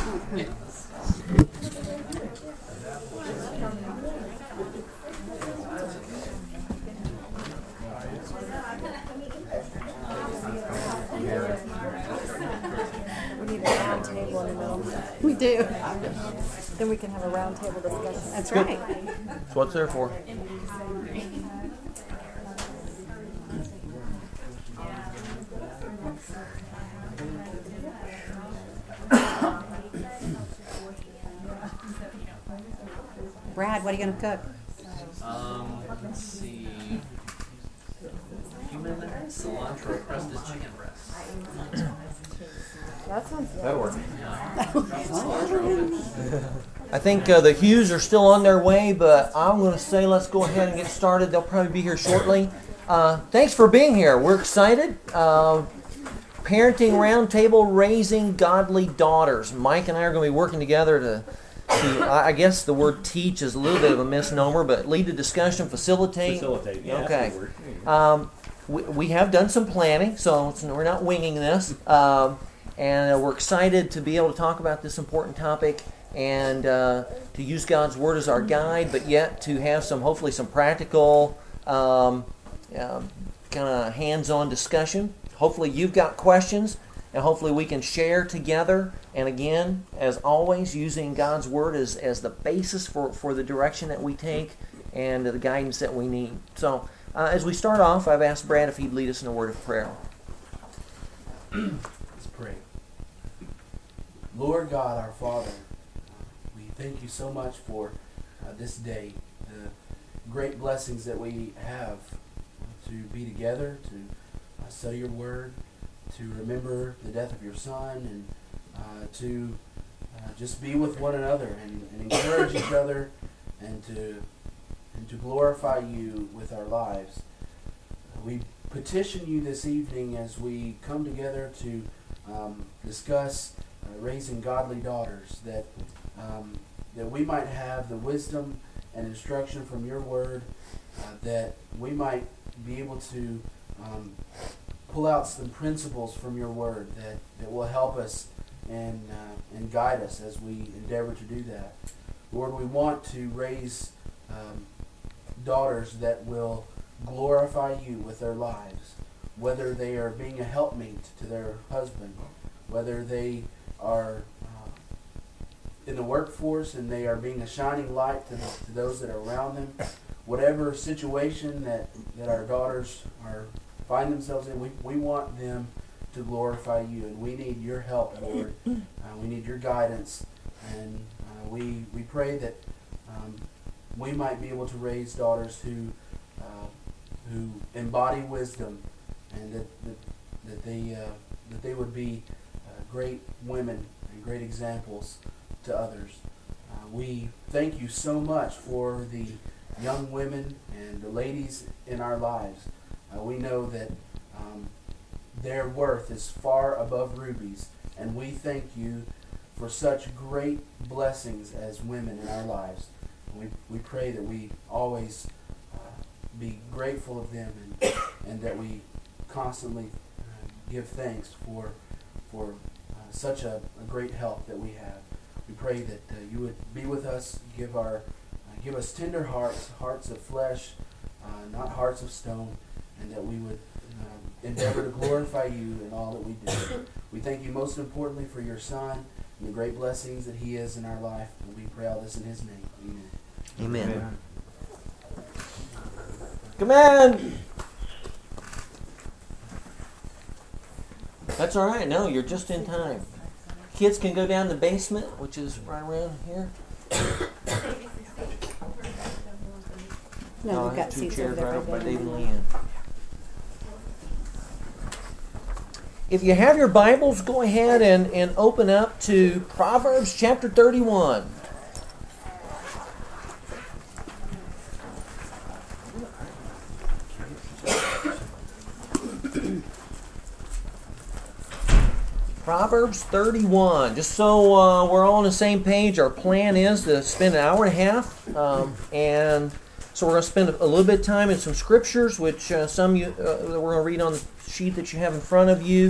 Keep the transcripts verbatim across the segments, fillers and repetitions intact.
We need a round table in the middle. We do. Then we can have a round table discussion. That's Good. right. That's what it's there for. Brad, what are you going to cook? Um, let's see. Human cilantro crusted chicken breast. That sounds good. That'll work. Cilantro. I think uh, the Hughes are still on their way, but I'm going to say let's go ahead and get started. They'll probably be here shortly. Uh, thanks for being here. We're excited. Uh, Parenting Roundtable, Raising Godly Daughters. Mike and I are going to be working together to, to, I guess the word teach is a little bit of a misnomer, but lead a discussion, facilitate. Facilitate, yeah. Okay. That's the word. Um, we, we have done some planning, so it's, we're not winging this. Um, and uh, we're excited to be able to talk about this important topic and uh, to use God's Word as our guide, but yet to have some, hopefully some practical, um, uh, kind of hands-on discussion. Hopefully you've got questions, and hopefully we can share together. And again, as always, using God's Word as, as the basis for, for the direction that we take and the guidance that we need. So uh, as we start off, I've asked Brad if he'd lead us in a word of prayer. Let's pray. Lord God, our Father, we thank you so much for uh, this day, the great blessings that we have to be together, to uh, study your word, to remember the death of your Son, and uh, to uh, just be with one another and, and encourage each other, and to and to glorify you with our lives. Uh, we petition you this evening as we come together to um, discuss uh, raising godly daughters, that um, that we might have the wisdom and instruction from your word, uh, that we might be able to um, pull out some principles from your word that, that will help us and uh, and guide us as we endeavor to do that. Lord, we want to raise um, daughters that will glorify you with their lives, whether they are being a helpmate to their husband, whether they are uh, in the workforce and they are being a shining light to, the, to those that are around them. Whatever situation that, that our daughters are find themselves in, we, we want them to glorify you, and we need your help, Lord. Uh, we need your guidance, and uh, we we pray that um, we might be able to raise daughters who uh, who embody wisdom, and that that, that they uh, that they would be uh, great women and great examples to others. Uh, we thank you so much for the young women and the ladies in our lives. Uh, we know that um, their worth is far above rubies, and we thank you for such great blessings as women in our lives. We we pray that we always uh, be grateful of them, and and that we constantly uh, give thanks for for uh, such a, a great help that we have. We pray that uh, you would be with us, give our uh, give us tender hearts, hearts of flesh, uh, not hearts of stone, and that we would um, endeavor to glorify you in all that we do. We thank you most importantly for your Son and the great blessings that he is in our life, and we pray all this in his name. Amen. Amen. Amen. Come in. That's all right. No, you're just in time. Kids can go down the basement, which is right around here. No, Oh, we've I got have two seats chairs over right there. up by for Dave and them. Leanne. If you have your Bibles, go ahead and, and open up to Proverbs chapter thirty-one. Proverbs thirty-one. Just so uh, we're all on the same page, our plan is to spend an hour and a half, um, and so we're going to spend a little bit of time in some scriptures, which uh, some you, uh, we're going to read on the sheet that you have in front of you,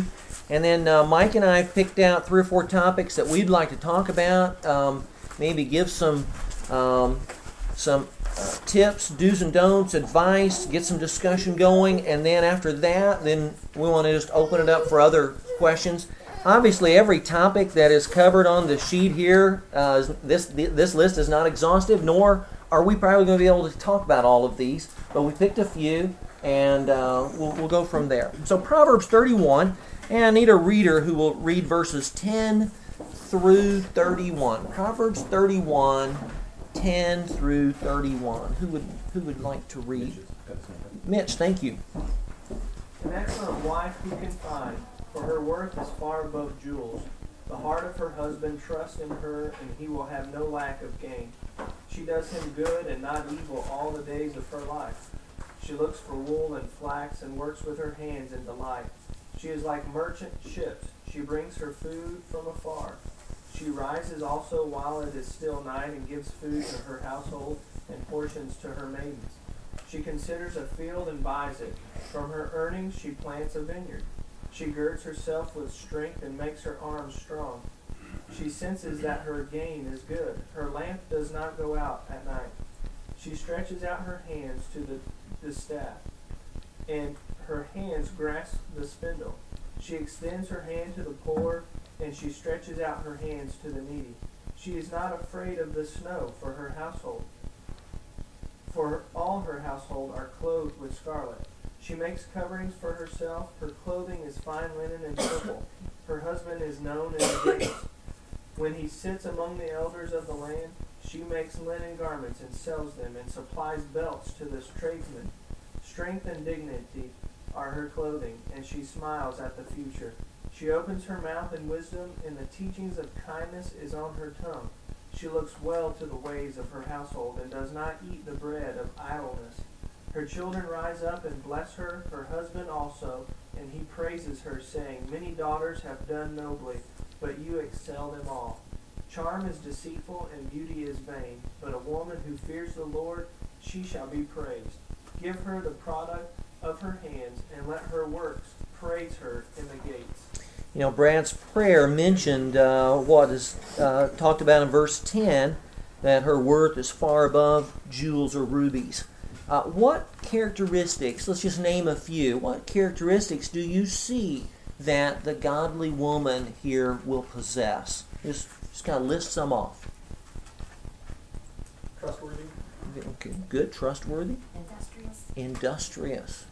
And then uh, Mike and I picked out three or four topics that we'd like to talk about. Um, maybe give some um, some uh, tips, do's and don'ts, advice, get some discussion going. And then after that, then we want to just open it up for other questions. Obviously, every topic that is covered on the sheet here, uh, this this list is not exhaustive, nor are we probably going to be able to talk about all of these. But we picked a few, and uh, we'll, we'll go from there. So Proverbs thirty-one, and I need a reader who will read verses ten through thirty-one. Proverbs thirty-one, ten through thirty-one. Who would who would like to read? Mitch, thank you. An excellent wife who can find, for her worth is far above jewels. The heart of her husband trusts in her, and he will have no lack of gain. She does him good and not evil all the days of her life. She looks for wool and flax and works with her hands in delight. She is like merchant ships. She brings her food from afar. She rises also while it is still night and gives food to her household and portions to her maidens. She considers a field and buys it. From her earnings she plants a vineyard. She girds herself with strength and makes her arms strong. She senses that her gain is good. Her lamp does not go out at night. She stretches out her hands to the, the staff, and her hands grasp the spindle. She extends her hand to the poor, and she stretches out her hands to the needy. She is not afraid of the snow for her household, for all her household are clothed with scarlet. She makes coverings for herself. Her clothing is fine linen and purple. Her husband is known in the gates. When he sits among the elders of the land, she makes linen garments and sells them, and supplies belts to the tradesmen. Strength and dignity are her clothing, and she smiles at the future. She opens her mouth in wisdom, and the teachings of kindness is on her tongue. She looks well to the ways of her household, and does not eat the bread of idleness. Her children rise up and bless her, her husband also, and he praises her, saying, Many daughters have done nobly, but you excel them all. Charm is deceitful, and beauty is vain, but a woman who fears the Lord, she shall be praised. Give her the product of her hands, and let her works praise her in the gates. You know, Brad's prayer mentioned uh, what is uh, talked about in verse ten, that her worth is far above jewels or rubies. Uh, what characteristics, let's just name a few, what characteristics do you see that the godly woman here will possess? Just, just kind of list some off. Trustworthy. Okay, good. Trustworthy. Industrious. Industrious.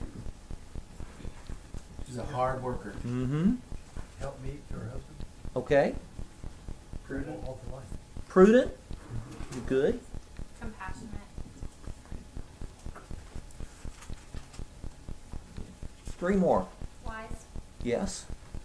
She's a hard worker. Mm-hmm. Help meet her husband. Okay. Prudent. All for life. Prudent. Good. Compassionate. Three more. Wise. Yes.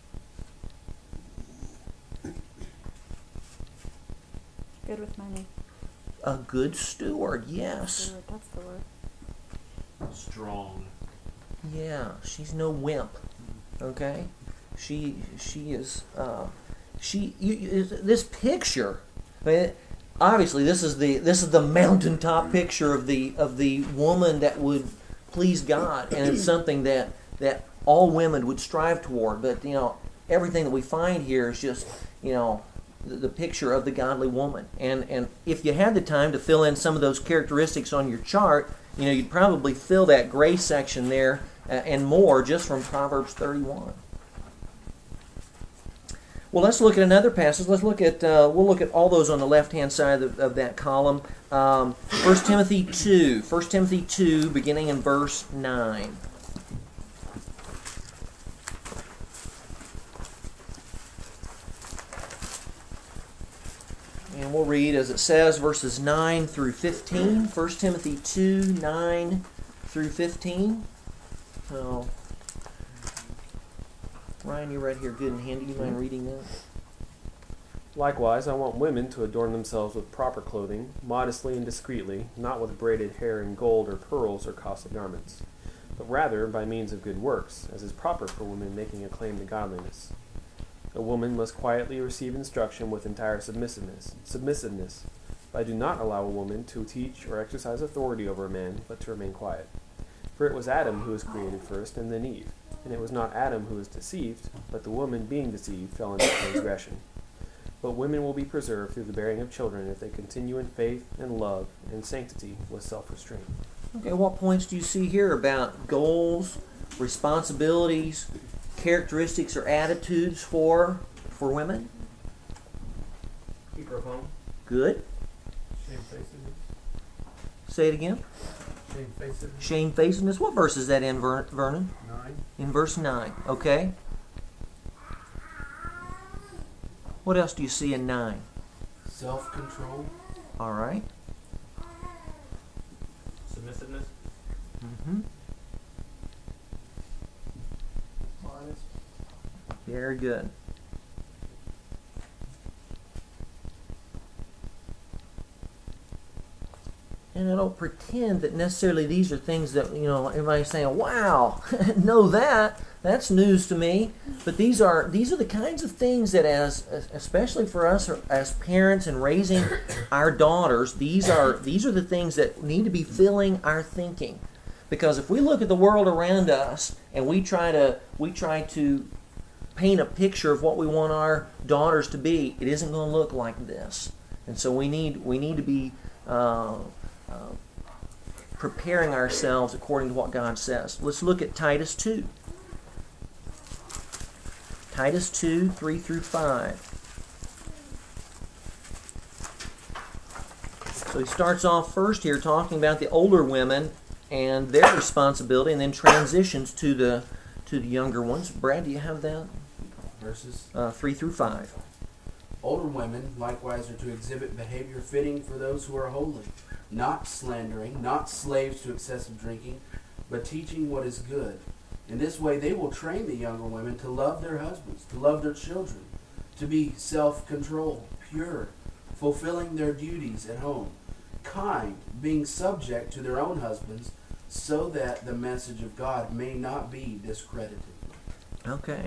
Good with money. A good steward. Yes. Steward, that's the word. Strong. Yeah. She's no wimp. Okay. She she is. Uh, she you, you, this picture. I mean, obviously, this is the this is the mountaintop picture of the of the woman that would please God, and it's something that that all women would strive toward. But you know, everything that we find here is just you know the, the picture of the godly woman. And and if you had the time to fill in some of those characteristics on your chart, you know, you'd probably fill that gray section there uh, and more just from Proverbs thirty-one. Well, let's look at another passage. Let's look at uh, we'll look at all those on the left-hand side of, of that column. Um, First Timothy two. First Timothy two, beginning in verse nine. And we'll read as it says, verses nine through fifteen. First Timothy two, nine through fifteen. So, Ryan, you're right here good and handy. You mind reading that? Likewise, I want women to adorn themselves with proper clothing, modestly and discreetly, not with braided hair and gold or pearls or costly garments, but rather by means of good works, as is proper for women making a claim to godliness. A woman must quietly receive instruction with entire submissiveness, submissiveness, but I do not allow a woman to teach or exercise authority over a man, but to remain quiet. For it was Adam who was created first, and then Eve. And it was not Adam who was deceived, but the woman being deceived fell into transgression. But women will be preserved through the bearing of children if they continue in faith and love and sanctity with self-restraint. Okay, what points do you see here about goals, responsibilities, characteristics or attitudes for for women? Keep her home. Good. Shamefacedness. Say it again. Shamefacedness. Shamefacedness. What verse is that in, Ver- Vernon? Nine. In verse nine. Okay. What else do you see in nine? Self-control. All right. Submissiveness. Mm-hmm. Honest. Very good. And I don't pretend that necessarily these are things that, you know, everybody's saying, wow, know that. That's news to me. But these are these are the kinds of things that, as especially for us as parents and raising our daughters, these are these are the things that need to be filling our thinking. Because if we look at the world around us and we try to we try to paint a picture of what we want our daughters to be, it isn't going to look like this. And so we need we need to be uh, uh, preparing ourselves according to what God says. Let's look at Titus two. Titus two, three through five. So he starts off first here talking about the older women and their responsibility, and then transitions to the to the younger ones. Brad, do you have that? Verses. Uh, three through five. Older women likewise are to exhibit behavior fitting for those who are holy, not slandering, not slaves to excessive drinking, but teaching what is good. In this way they will train the younger women to love their husbands, to love their children, to be self-controlled, pure, fulfilling their duties at home, kind, being subject to their own husbands, so that the message of God may not be discredited. Okay.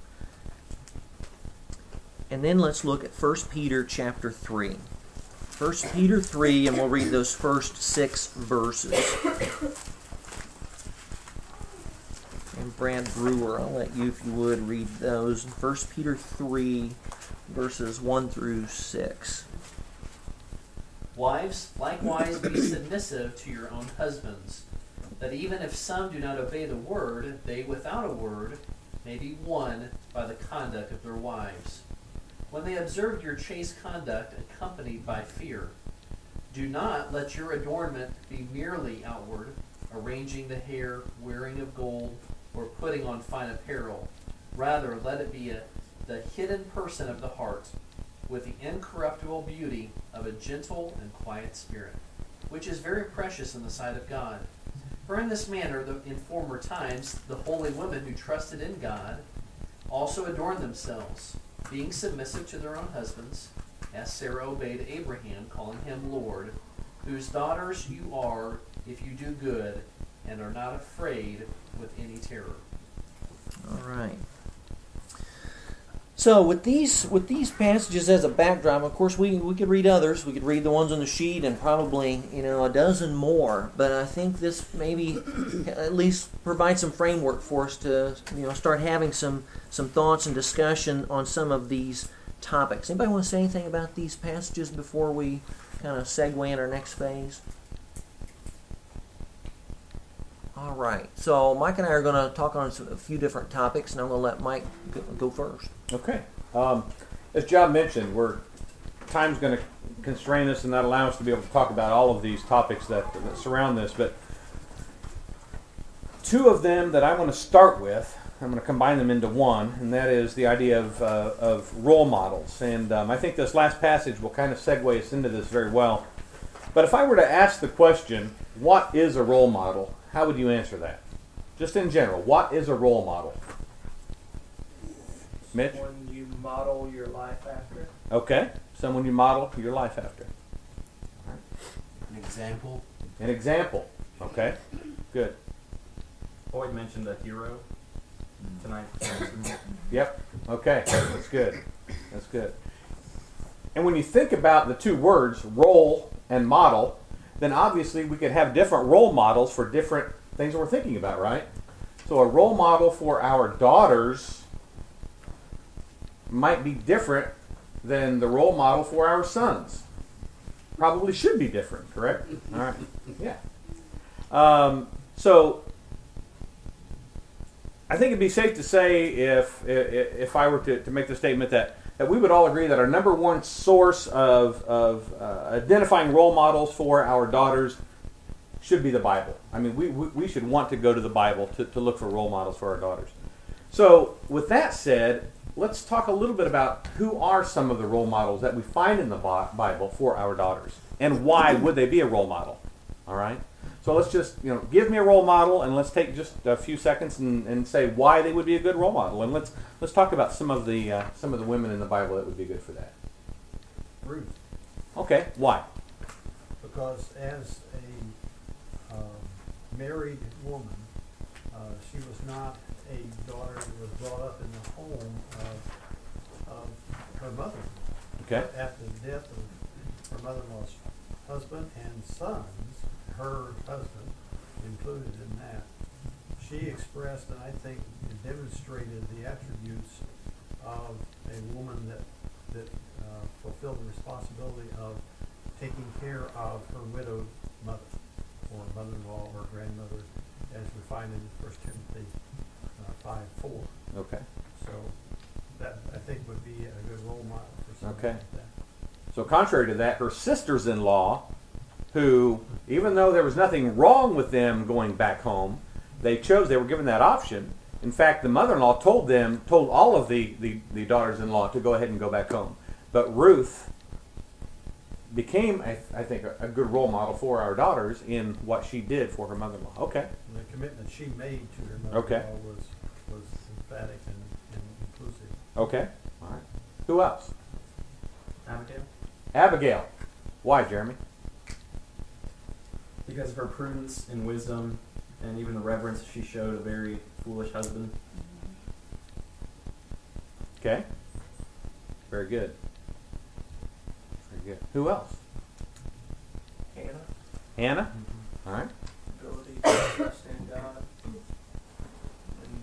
And then let's look at First Peter chapter three. First Peter three, and we'll read those first six verses. And Brad Brewer, I'll let you, if you would, read those. First Peter three, verses one through six. Wives, likewise be submissive to your own husbands, that even if some do not obey the word, they without a word may be won by the conduct of their wives. When they observe your chaste conduct accompanied by fear, do not let your adornment be merely outward, arranging the hair, wearing of gold, or putting on fine apparel. Rather, let it be a, the hidden person of the heart, with the incorruptible beauty of a gentle and quiet spirit, which is very precious in the sight of God. For in this manner, the, in former times, the holy women who trusted in God also adorned themselves, being submissive to their own husbands, as Sarah obeyed Abraham, calling him Lord, whose daughters you are if you do good and are not afraid with any terror. All right. So with these with these passages as a backdrop, of course we, we could read others. We could read the ones on the sheet and probably, you know, a dozen more. But I think this maybe at least provides some framework for us to, you know, start having some, some thoughts and discussion on some of these topics. Anybody want to say anything about these passages before we kind of segue in our next phase? All right. So Mike and I are going to talk on some, a few different topics, and I'm going to let Mike go, go first. Okay. Um, as John mentioned, we're time's going to constrain us and not allow us to be able to talk about all of these topics that, that surround this. But two of them that I want to start with, I'm going to combine them into one, and that is the idea of uh, of role models. And um, I think this last passage will kind of segue us into this very well. But if I were to ask the question, what is a role model? How would you answer that? Just in general, what is a role model? Mitch? When you model your life after. Okay. Someone you model your life after. An example. An example. Okay. Good. Boyd mentioned a hero tonight. Yep. Okay. That's good. That's good. And when you think about the two words, role and model, then obviously we could have different role models for different things that we're thinking about, right? So a role model for our daughters might be different than the role model for our sons. Probably should be different, correct? All right. Yeah. Um, so I think it'd be safe to say if if, if I were to, to make the statement that, that we would all agree that our number one source of, of uh, identifying role models for our daughters should be the Bible. I mean, we, we, we should want to go to the Bible to, to look for role models for our daughters. So with that said, let's talk a little bit about who are some of the role models that we find in the Bible for our daughters, and why would they be a role model? All right. So let's just, you know, give me a role model, and let's take just a few seconds and, and say why they would be a good role model, and let's let's talk about some of the uh, some of the women in the Bible that would be good for that. Ruth, Okay. Why? because as a um, married woman, uh, she was not a daughter that was brought up in the home of, of her mother. Okay. After the death of her mother-in-law's husband and sons, her husband included in that, she expressed and I think demonstrated the attributes of a woman that that uh, fulfilled the responsibility of taking care of her widowed mother, or mother-in-law, or grandmother, as we find in First Timothy uh, five four. Okay. So that I think would be a good role model for something Okay. like that. So contrary to that, her sisters-in-law, who, even though there was nothing wrong with them going back home, they chose, they were given that option. In fact, the mother-in-law told them, told all of the, the, the daughters-in-law to go ahead and go back home. But Ruth became, I, I think, a, a good role model for our daughters in what she did for her mother-in-law. Okay. And the commitment she made to her mother-in-law Okay. was, was emphatic and, and inclusive. Okay. All right. Who else? Abigail, Abigail. Why, Jeremy? because of her prudence and wisdom, and even the reverence she showed a very foolish husband. Okay. Very good. Very good. Who else? Hannah, Hannah. All right. ability to trust in God. And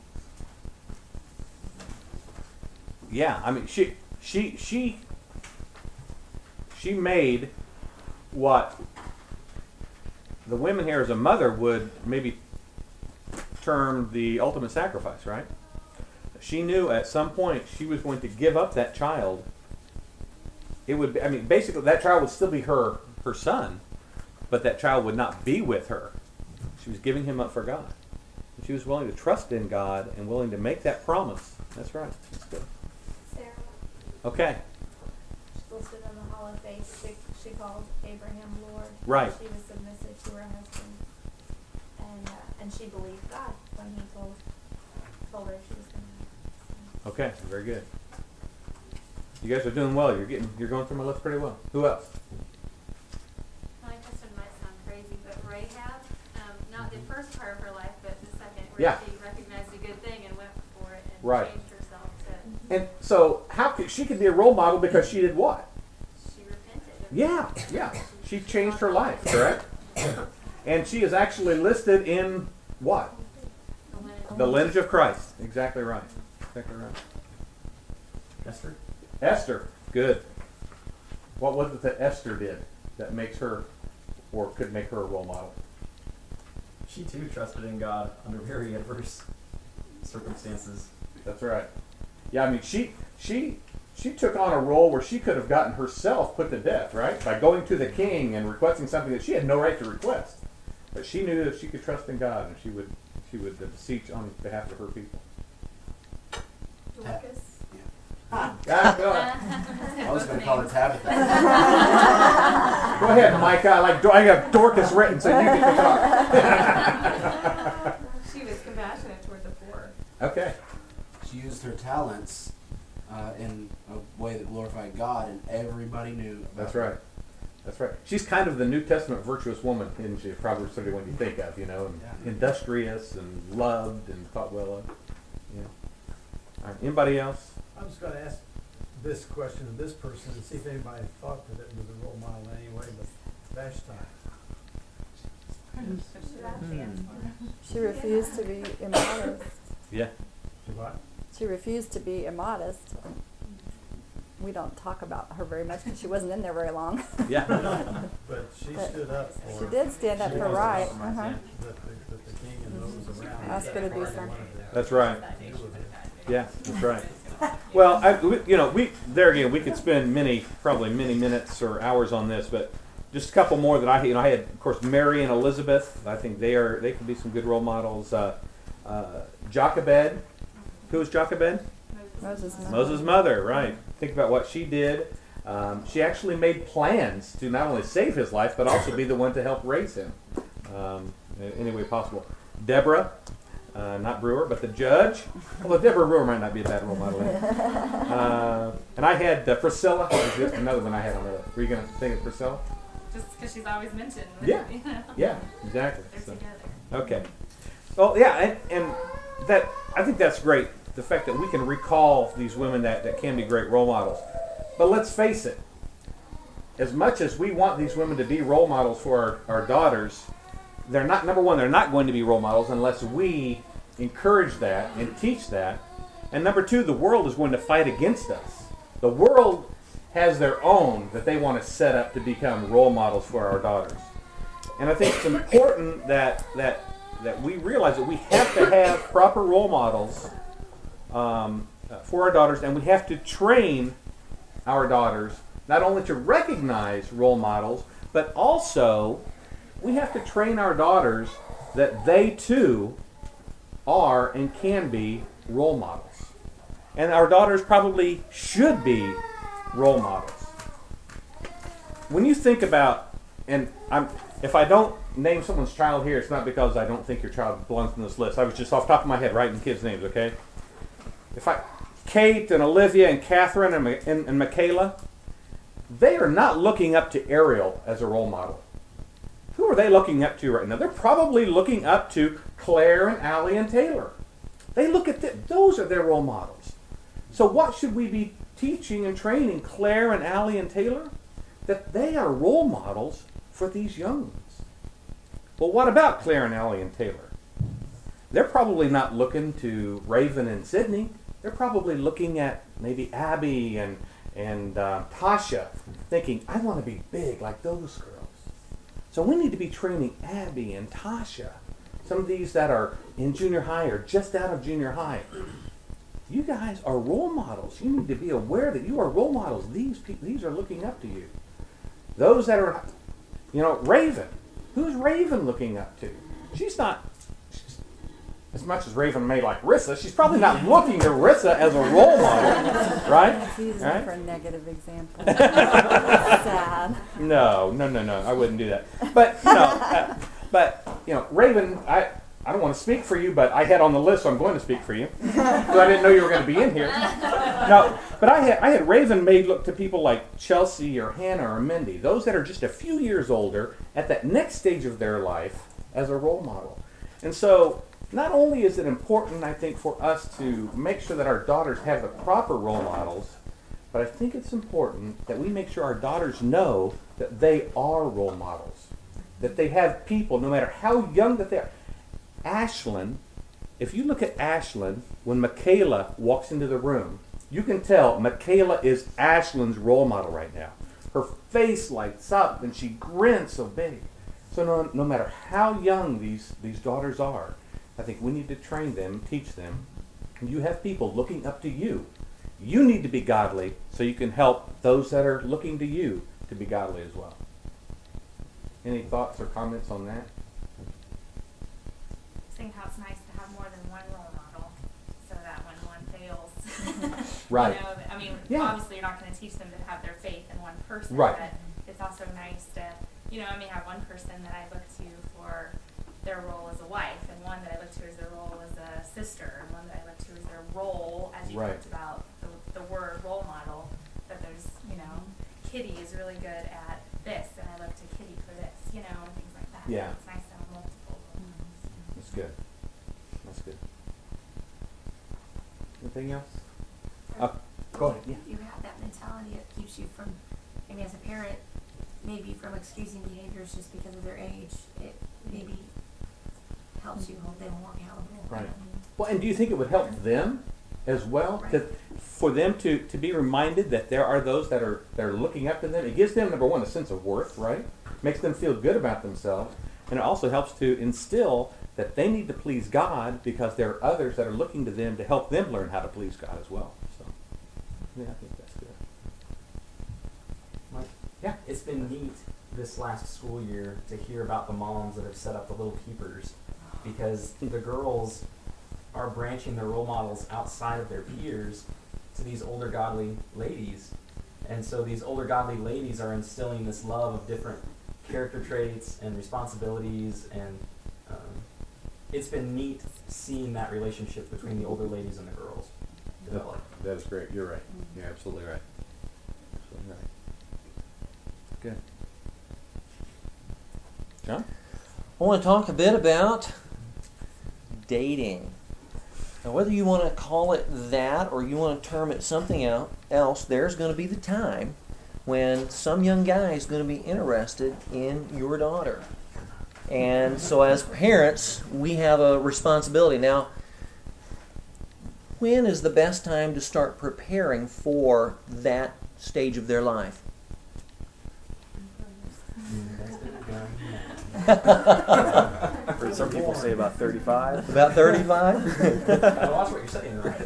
Yeah, I mean, she she she she made what the women here as a mother would maybe term the ultimate sacrifice, right? She knew at some point she was going to give up that child. It would be, I mean, basically that child would still be her her son, but that child would not be with her. She was giving him up for God. And she was willing to trust in God and willing to make that promise. That's right. That's good. Sarah, Okay. she's listed in the Hall of Faith. She, she called Abraham Lord. Right. She was submissive to her husband, and uh, and she believed God when he told told her she was going to. Okay, very good. You guys are doing well. You're getting, you're going through my list pretty well. Who else? Like this one might sound crazy, but Rahab, um, not the first part of her life, but the second, where Yeah. she recognized a good thing and went for it and Right. changed herself to, And so, how could she could be a role model because she did what? she repented. of Yeah, yeah. She changed her life, correct? And she is actually listed in what? the lineage. The lineage of Christ. Exactly right. Exactly right. Esther, Esther, good. What was it that Esther did that makes her, or could make her a role model? she too trusted in God under very adverse circumstances. That's right. Yeah, I mean, she she she took on a role where she could have gotten herself put to death, right? By going to the king and requesting something that she had no right to request. But she knew that she could trust in God, and she would she would beseech on behalf of her people. Dorcas. Ah, go ahead. I was going to call her Tabitha. Go ahead, Micah. I like I got Dorcas written, so you get to talk. She was compassionate toward the poor. Okay. She used her talents uh, in a way that glorified God, and everybody knew about That's her. right. That's right. She's kind of the New Testament virtuous woman, isn't she? Proverbs thirty-one you think of, you know, and Yeah. industrious and loved and thought well of. Yeah. All right. Anybody else? I was going to ask this question of this person and see if anybody thought that it was a role model in any way, but Vashti. That's the answer. She refused to be immodest. Yeah. See what? She refused to be immodest. We don't talk about her very much because she wasn't in there very long. Yeah. But she But stood up for. She did stand up she for was right. the- Uh-huh. That the, that the king and those around. Ask her to do wanted something. to That's right. deal with it. Yeah, that's right. Well, I, we- you know, we there again, we could spend many, probably many minutes or hours on this, but just a couple more that I, you know, I had, of course, Mary and Elizabeth. I think they are, they can be some good role models. Uh, uh, Jochebed, who was Jochebed? Moses' mother. Moses' mother, right? Think about what she did. Um, she actually made plans to not only save his life, but also be the one to help raise him um, in any way possible. Deborah. Uh, not Brewer, but the judge. Although Deborah Brewer might not be a bad role model. Uh, and I had uh, Priscilla. That was another one I had on the. Were you going to think of Priscilla? Just because she's always mentioned. Yeah. You know? Yeah, exactly. They're So, together. okay. Well, yeah, and, and that I think that's great. The fact that we can recall these women that, that can be great role models. But let's face it. As much as we want these women to be role models for our, our daughters, they're not, number one, they're not going to be role models unless we encourage that and teach that. And number two, the world is going to fight against us. The world has their own that they want to set up to become role models for our daughters. And I think it's important that that that we realize that we have to have proper role models um, for our daughters, and we have to train our daughters not only to recognize role models, but also we have to train our daughters that they too are and can be role models. And our daughters probably should be role models. When you think about, and I'm, if I don't name someone's child here, it's not because I don't think your child belongs on this list. I was just off the top of my head writing kids' names, okay? If I, Kate and Olivia and Catherine and, and, and Michaela, they are not looking up to Ariel as a role model. Who are they looking up to right now? They're probably looking up to Claire and Allie and Taylor. They look at them. Those are their role models. So what should we be teaching and training Claire and Allie and Taylor? That they are role models for these young ones. Well, what about Claire and Allie and Taylor? They're probably not looking to Raven and Sydney. They're probably looking at maybe Abby and, and uh, Tasha, thinking, I want to be big like those girls. So we need to be training Abby and Tasha, some of these that are in junior high or just out of junior high. You guys are role models. You need to be aware that you are role models. These people, these are looking up to you. Those that are, you know, Raven. Who's Raven looking up to? She's not, she's, as much as Raven may like Rissa, she's probably not looking to Rissa as a role model, right? She's using Right? it for a negative example. Sad. No, no, no, no. I wouldn't do that. But you know, uh, but you know, Raven. I I don't want to speak for you, but I had on the list, so I'm going to speak for you. So I didn't know you were going to be in here. No, but I had I had Raven made look to people like Chelsea or Hannah or Mindy, those that are just a few years older at that next stage of their life as a role model. And so, not only is it important, I think, for us to make sure that our daughters have the proper role models, but I think it's important that we make sure our daughters know that they are role models, that they have people, no matter how young that they are. Ashlyn, if you look at Ashlyn, when Michaela walks into the room, you can tell Michaela is Ashlyn's role model right now. Her face lights up and she grins so big. So no, no matter how young these, these daughters are, I think we need to train them, teach them. And you have people looking up to you. You need to be godly so you can help those that are looking to you to be godly as well. Any thoughts or comments on that? I think how it's nice to have more than one role model, so that when one fails, Right. you know, I mean, Yeah. obviously you're not going to teach them to have their faith in one person, Right. but it's also nice to, you know, I may have one person that I look to for their role as a wife, and one that I look to as their role as a sister, and one that I look to as their role, as you Right. talked about, the, the word role model, that there's, you know, Kitty is really good at this, and I look to Kitty for this, you know, and things like that. Yeah. It's nice to have multiple role models. That's good. That's good. Anything else? Uh, go ahead. Yeah. You have that mentality that keeps you from, maybe as a parent, maybe from excusing behaviors just because of their age. It, maybe helps you hold them more accountable. Right. Well, and do you think it would help them as well? Right. To, for them to, to be reminded that there are those that are that are looking up to them. It gives them, number one, a sense of worth, right? Makes them feel good about themselves. And it also helps to instill that they need to please God because there are others that are looking to them to help them learn how to please God as well. So, yeah, I think that's good. Mike? Yeah. It's been neat this last school year to hear about the moms that have set up the Little Keepers, because the girls are branching their role models outside of their peers to these older godly ladies. And so these older godly ladies are instilling this love of different character traits and responsibilities, and um, it's been neat seeing that relationship between the older ladies and the girls develop. That is great. You're right. You're absolutely right. Absolutely right. Good. John? I want to talk a bit about dating. Now, whether you want to call it that or you want to term it something else, there's going to be the time when some young guy is going to be interested in your daughter. And so as parents, we have a responsibility. Now, when is the best time to start preparing for that stage of their life? Heard some people say about thirty-five. About thirty-five? Well, watch what you're saying, right?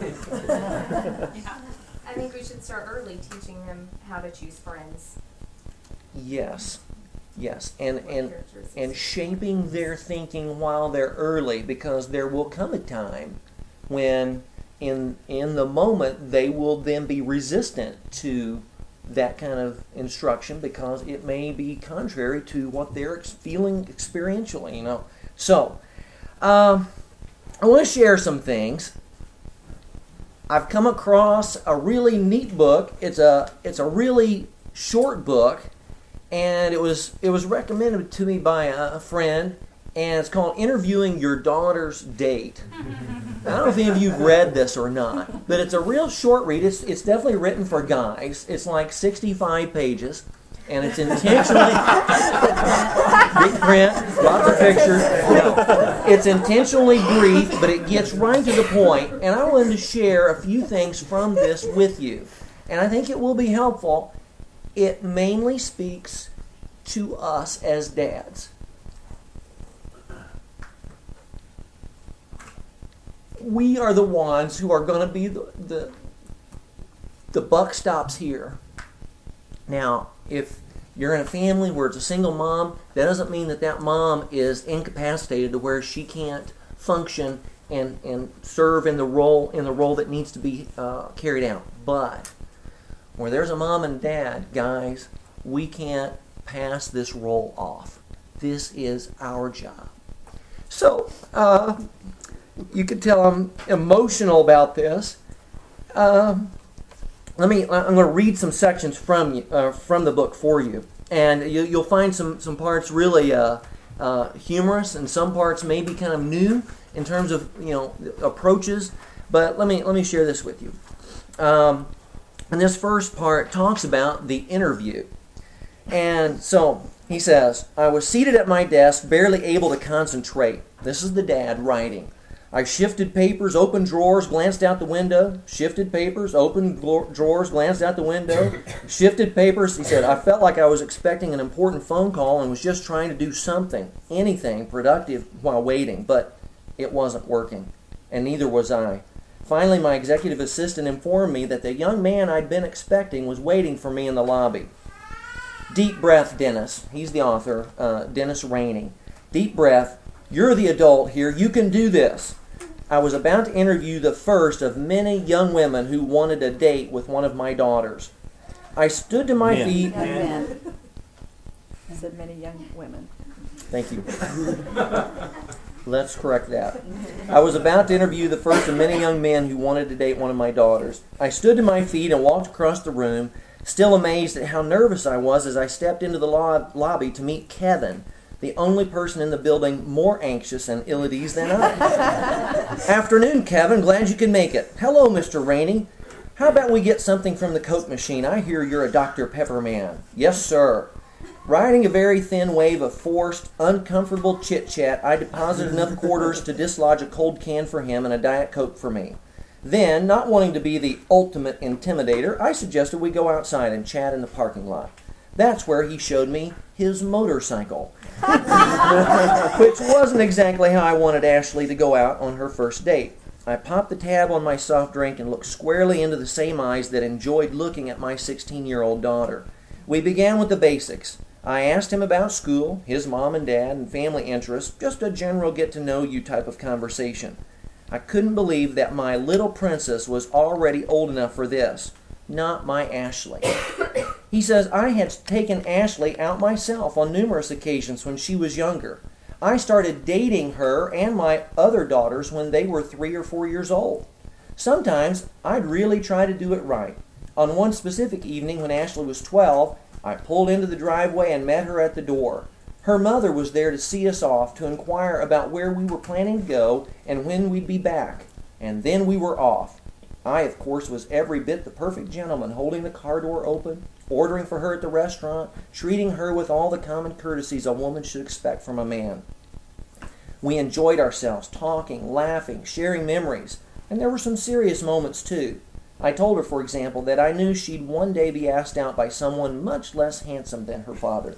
I think we should start early teaching them how to choose friends. Yes. Yes. And and and shaping their thinking while they're early, because there will come a time when in in the moment they will then be resistant to that kind of instruction because it may be contrary to what they're ex- feeling experientially, you know. So, um, I want to share some things. I've come across a really neat book. It's a it's a really short book, and it was it was recommended to me by a, a friend, and it's called Interviewing Your Daughter's Date. I don't know if any of you have read this or not, but it's a real short read. It's it's definitely written for guys. It's like sixty-five pages, and it's intentionally big print, lots of pictures. No, it's intentionally brief, but it gets right to the point. And I wanted to share a few things from this with you, and I think it will be helpful. It mainly speaks to us as dads. We are the ones who are going to be the, the the buck stops here. Now, if you're in a family where it's a single mom, that doesn't mean that that mom is incapacitated to where she can't function and, and serve in the role in the role that needs to be uh, carried out. But where there's a mom and dad, guys, we can't pass this role off. This is our job. So, uh, you can tell I'm emotional about this. Um, let me. I'm going to read some sections from you, uh, from the book for you, and you, you'll find some some parts really uh, uh, humorous, and some parts maybe kind of new in terms of you know approaches. But let me let me share this with you. Um, and this first part talks about the interview, and so he says, "I was seated at my desk, barely able to concentrate." This is the dad writing. I shifted papers, opened drawers, glanced out the window. Shifted papers, opened glo- drawers, glanced out the window. Shifted papers. He said, I felt like I was expecting an important phone call and was just trying to do something, anything productive while waiting, but it wasn't working, and neither was I. Finally, my executive assistant informed me that the young man I'd been expecting was waiting for me in the lobby. Deep breath, Dennis. He's the author, uh, Dennis Rainey. Deep breath. You're the adult here. You can do this. I was about to interview the first of many young women who wanted a date with one of my daughters. I stood to my Men. feet. Young men. I said many young women. Thank you. Let's correct that. I was about to interview the first of many young men who wanted to date one of my daughters. I stood to my feet and walked across the room, still amazed at how nervous I was as I stepped into the lo- lobby to meet Kevin, the only person in the building more anxious and ill at ease than I. Afternoon, Kevin. Glad you can make it. Hello, Mister Rainey. How about we get something from the Coke machine? I hear you're a Doctor Pepper man. Yes, sir. Riding a very thin wave of forced, uncomfortable chit-chat, I deposited enough quarters to dislodge a cold can for him and a Diet Coke for me. Then, not wanting to be the ultimate intimidator, I suggested we go outside and chat in the parking lot. That's where he showed me his motorcycle, which wasn't exactly how I wanted Ashley to go out on her first date. I popped the tab on my soft drink and looked squarely into the same eyes that enjoyed looking at my sixteen-year-old daughter. We began with the basics. I asked him about school, his mom and dad, and family interests, just a general get-to-know-you type of conversation. I couldn't believe that my little princess was already old enough for this. Not my Ashley. He says I had taken Ashley out myself on numerous occasions when she was younger. I started dating her and my other daughters when they were three or four years old. Sometimes I'd really try to do it right. On one specific evening when Ashley was twelve, I pulled into the driveway and met her at the door. Her mother was there to see us off, to inquire about where we were planning to go and when we'd be back. And then we were off. I, of course, was every bit the perfect gentleman, holding the car door open, ordering for her at the restaurant, treating her with all the common courtesies a woman should expect from a man. We enjoyed ourselves, talking, laughing, sharing memories, and there were some serious moments too. I told her, for example, that I knew she'd one day be asked out by someone much less handsome than her father.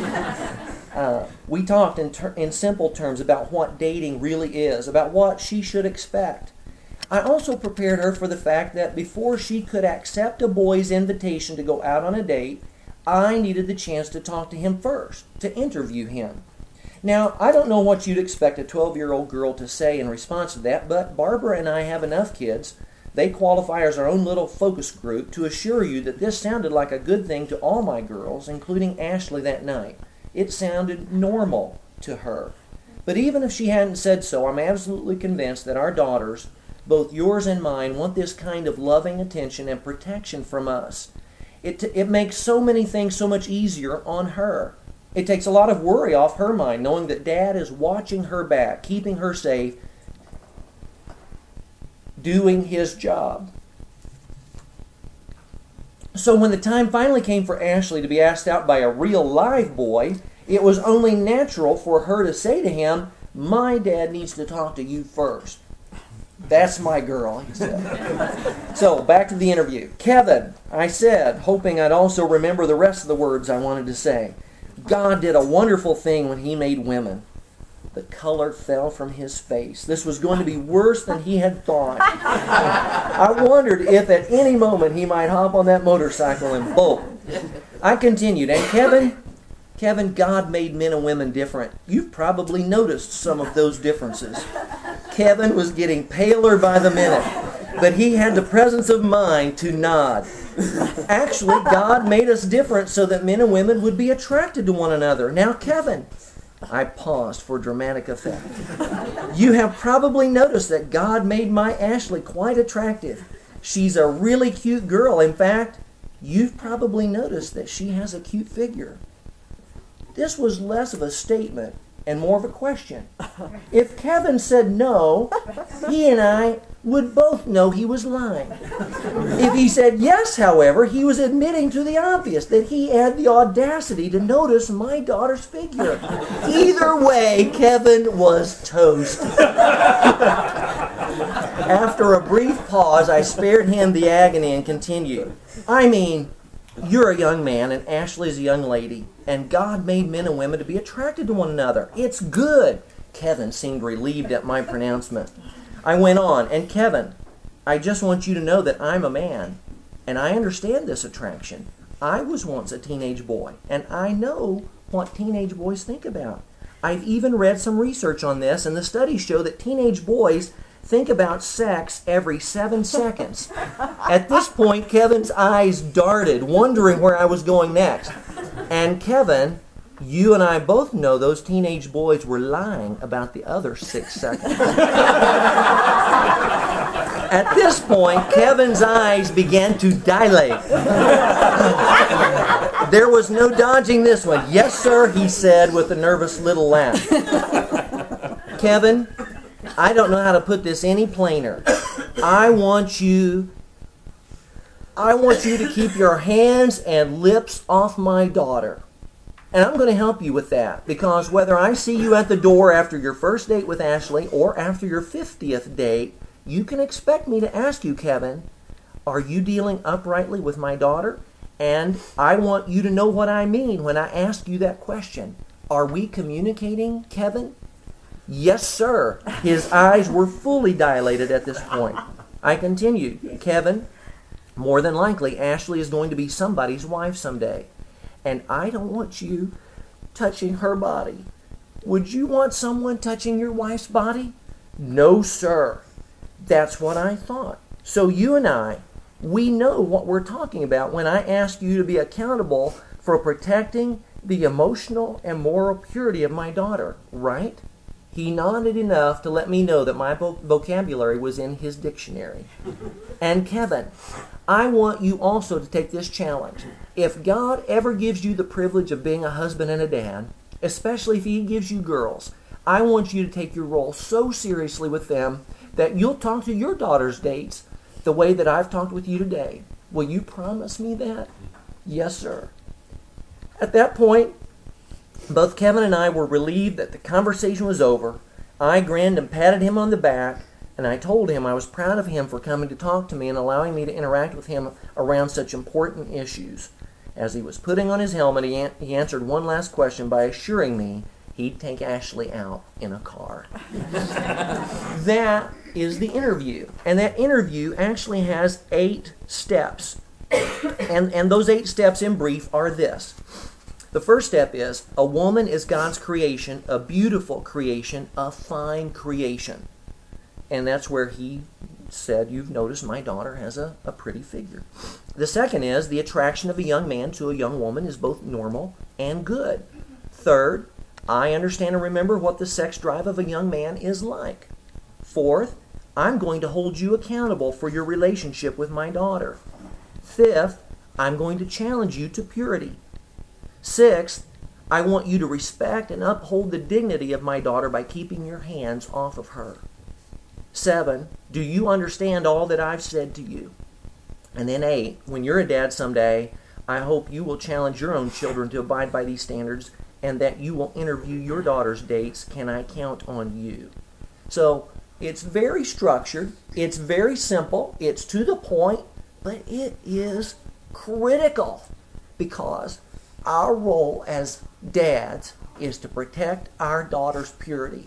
uh, we talked in, ter- in simple terms about what dating really is, about what she should expect. I also prepared her for the fact that before she could accept a boy's invitation to go out on a date, I needed the chance to talk to him first, to interview him. Now, I don't know what you'd expect a twelve-year-old girl to say in response to that, but Barbara and I have enough kids. They qualify as our own little focus group to assure you that this sounded like a good thing to all my girls, including Ashley that night. It sounded normal to her. But even if she hadn't said so, I'm absolutely convinced that our daughters, both yours and mine, want this kind of loving attention and protection from us. It, it makes so many things so much easier on her. It takes a lot of worry off her mind, knowing that Dad is watching her back, keeping her safe, doing his job. So when the time finally came for Ashley to be asked out by a real live boy, it was only natural for her to say to him, "My dad needs to talk to you first." "That's my girl," he said. So, back to the interview. "Kevin," I said, hoping I'd also remember the rest of the words I wanted to say. "God did a wonderful thing when he made women." The color fell from his face. This was going to be worse than he had thought. I wondered if at any moment he might hop on that motorcycle and bolt. I continued, "And Kevin, Kevin, God made men and women different. You've probably noticed some of those differences." Kevin was getting paler by the minute, but he had the presence of mind to nod. "Actually, God made us different so that men and women would be attracted to one another. Now, Kevin," I paused for dramatic effect, "you have probably noticed that God made my Ashley quite attractive. She's a really cute girl. In fact, you've probably noticed that she has a cute figure." This was less of a statement and more of a question. If Kevin said no, he and I would both know he was lying. If he said yes, however, he was admitting to the obvious, that he had the audacity to notice my daughter's figure. Either way, Kevin was toast. After a brief pause, I spared him the agony and continued. "I mean, you're a young man and Ashley's a young lady, and God made men and women to be attracted to one another. It's good." Kevin seemed relieved at my pronouncement. I went on, "And Kevin, I just want you to know that I'm a man, and I understand this attraction. I was once a teenage boy, and I know what teenage boys think about. I've even read some research on this, and the studies show that teenage boys think about sex every seven seconds. At this point, Kevin's eyes darted, wondering where I was going next. "And Kevin, you and I both know those teenage boys were lying about the other six seconds." At this point, Kevin's eyes began to dilate. There was no dodging this one. "Yes, sir," he said with a nervous little laugh. "Kevin, I don't know how to put this any plainer. I want you, I want you to keep your hands and lips off my daughter." And I'm going to help you with that, because whether I see you at the door after your first date with Ashley or after your fiftieth date, you can expect me to ask you, Kevin, are you dealing uprightly with my daughter? And I want you to know what I mean when I ask you that question. Are we communicating, Kevin? Yes, sir. His eyes were fully dilated at this point. I continued, Kevin, more than likely, Ashley is going to be somebody's wife someday. And I don't want you touching her body. Would you want someone touching your wife's body? No, sir. That's what I thought. So you and I, we know what we're talking about when I ask you to be accountable for protecting the emotional and moral purity of my daughter, right? He nodded enough to let me know that my vo- vocabulary was in his dictionary. And Kevin, I want you also to take this challenge. If God ever gives you the privilege of being a husband and a dad, especially if He gives you girls, I want you to take your role so seriously with them that you'll talk to your daughter's dates the way that I've talked with you today. Will you promise me that? Yes, sir. At that point, both Kevin and I were relieved that the conversation was over. I grinned and patted him on the back, and I told him I was proud of him for coming to talk to me and allowing me to interact with him around such important issues. As he was putting on his helmet, he, an- he answered one last question by assuring me he'd take Ashley out in a car. That is the interview. And that interview actually has eight steps. And, and those eight steps in brief are this. The first step is, a woman is God's creation, a beautiful creation, a fine creation. And that's where he said, you've noticed my daughter has a, a pretty figure. The second is, the attraction of a young man to a young woman is both normal and good. Third, I understand and remember what the sex drive of a young man is like. Fourth, I'm going to hold you accountable for your relationship with my daughter. Fifth, I'm going to challenge you to purity. Sixth, I want you to respect and uphold the dignity of my daughter by keeping your hands off of her. Seven, do you understand all that I've said to you? And then eight, when you're a dad someday, I hope you will challenge your own children to abide by these standards and that you will interview your daughter's dates. Can I count on you? So it's very structured. It's very simple. It's to the point, but it is critical because our role as dads is to protect our daughter's purity.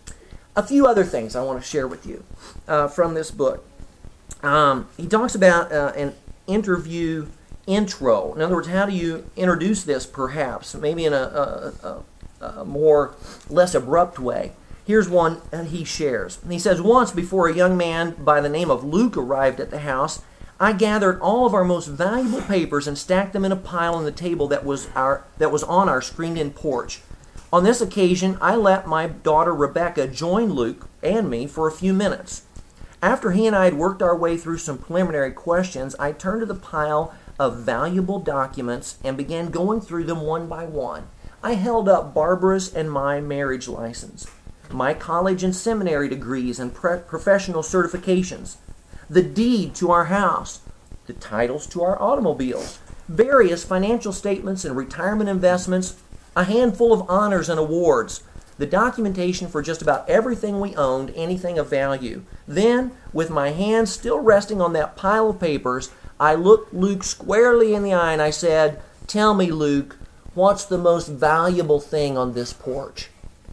A few other things I want to share with you uh, from this book. Um, he talks about uh, an interview intro. In other words, how do you introduce this perhaps, maybe in a, a, a, a more, less abrupt way. Here's one that he shares. He says, once before a young man by the name of Luke arrived at the house, I gathered all of our most valuable papers and stacked them in a pile on the table that was our that was on our screened-in porch. On this occasion, I let my daughter Rebecca join Luke and me for a few minutes. After he and I had worked our way through some preliminary questions, I turned to the pile of valuable documents and began going through them one by one. I held up Barbara's and my marriage license, my college and seminary degrees and pre- professional certifications, the deed to our house, the titles to our automobiles, various financial statements and retirement investments, a handful of honors and awards, the documentation for just about everything we owned, anything of value. Then, with my hands still resting on that pile of papers, I looked Luke squarely in the eye and I said, "Tell me, Luke, what's the most valuable thing on this porch?"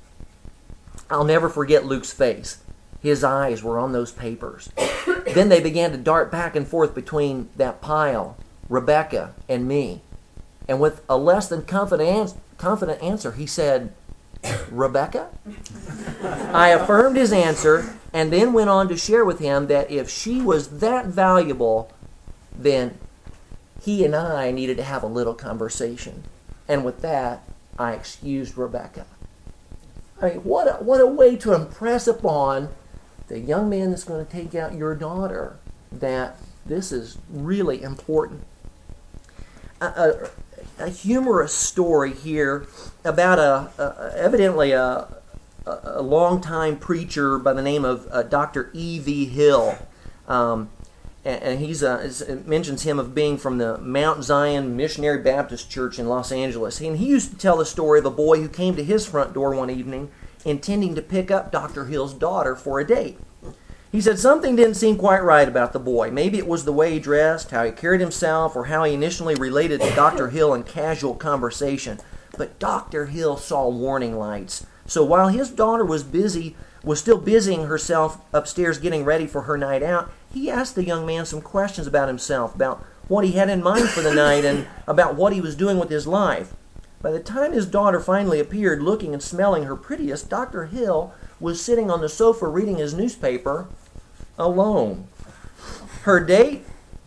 I'll never forget Luke's face. His eyes were on those papers. Then they began to dart back and forth between that pile, Rebecca, and me. And with a less than confident, confident answer, he said, "Rebecca?" I affirmed his answer and then went on to share with him that if she was that valuable, then he and I needed to have a little conversation. And with that, I excused Rebecca. I mean, what a, what a way to impress upon the young man that's going to take out your daughter that this is really important. A, a, a humorous story here about a, a evidently a, a, a longtime preacher by the name of uh, Doctor E V Hill. Um, and, and he's uh, it mentions him of being from the Mount Zion Missionary Baptist Church in Los Angeles. And he used to tell the story of a boy who came to his front door one evening intending to pick up Doctor Hill's daughter for a date. He said something didn't seem quite right about the boy. Maybe it was the way he dressed, how he carried himself, or how he initially related to Doctor Hill in casual conversation. But Doctor Hill saw warning lights. So while his daughter was busy, was still busying herself upstairs getting ready for her night out, he asked the young man some questions about himself, about what he had in mind for the night, and about what he was doing with his life. By the time his daughter finally appeared, looking and smelling her prettiest, Doctor Hill was sitting on the sofa reading his newspaper alone. Her date?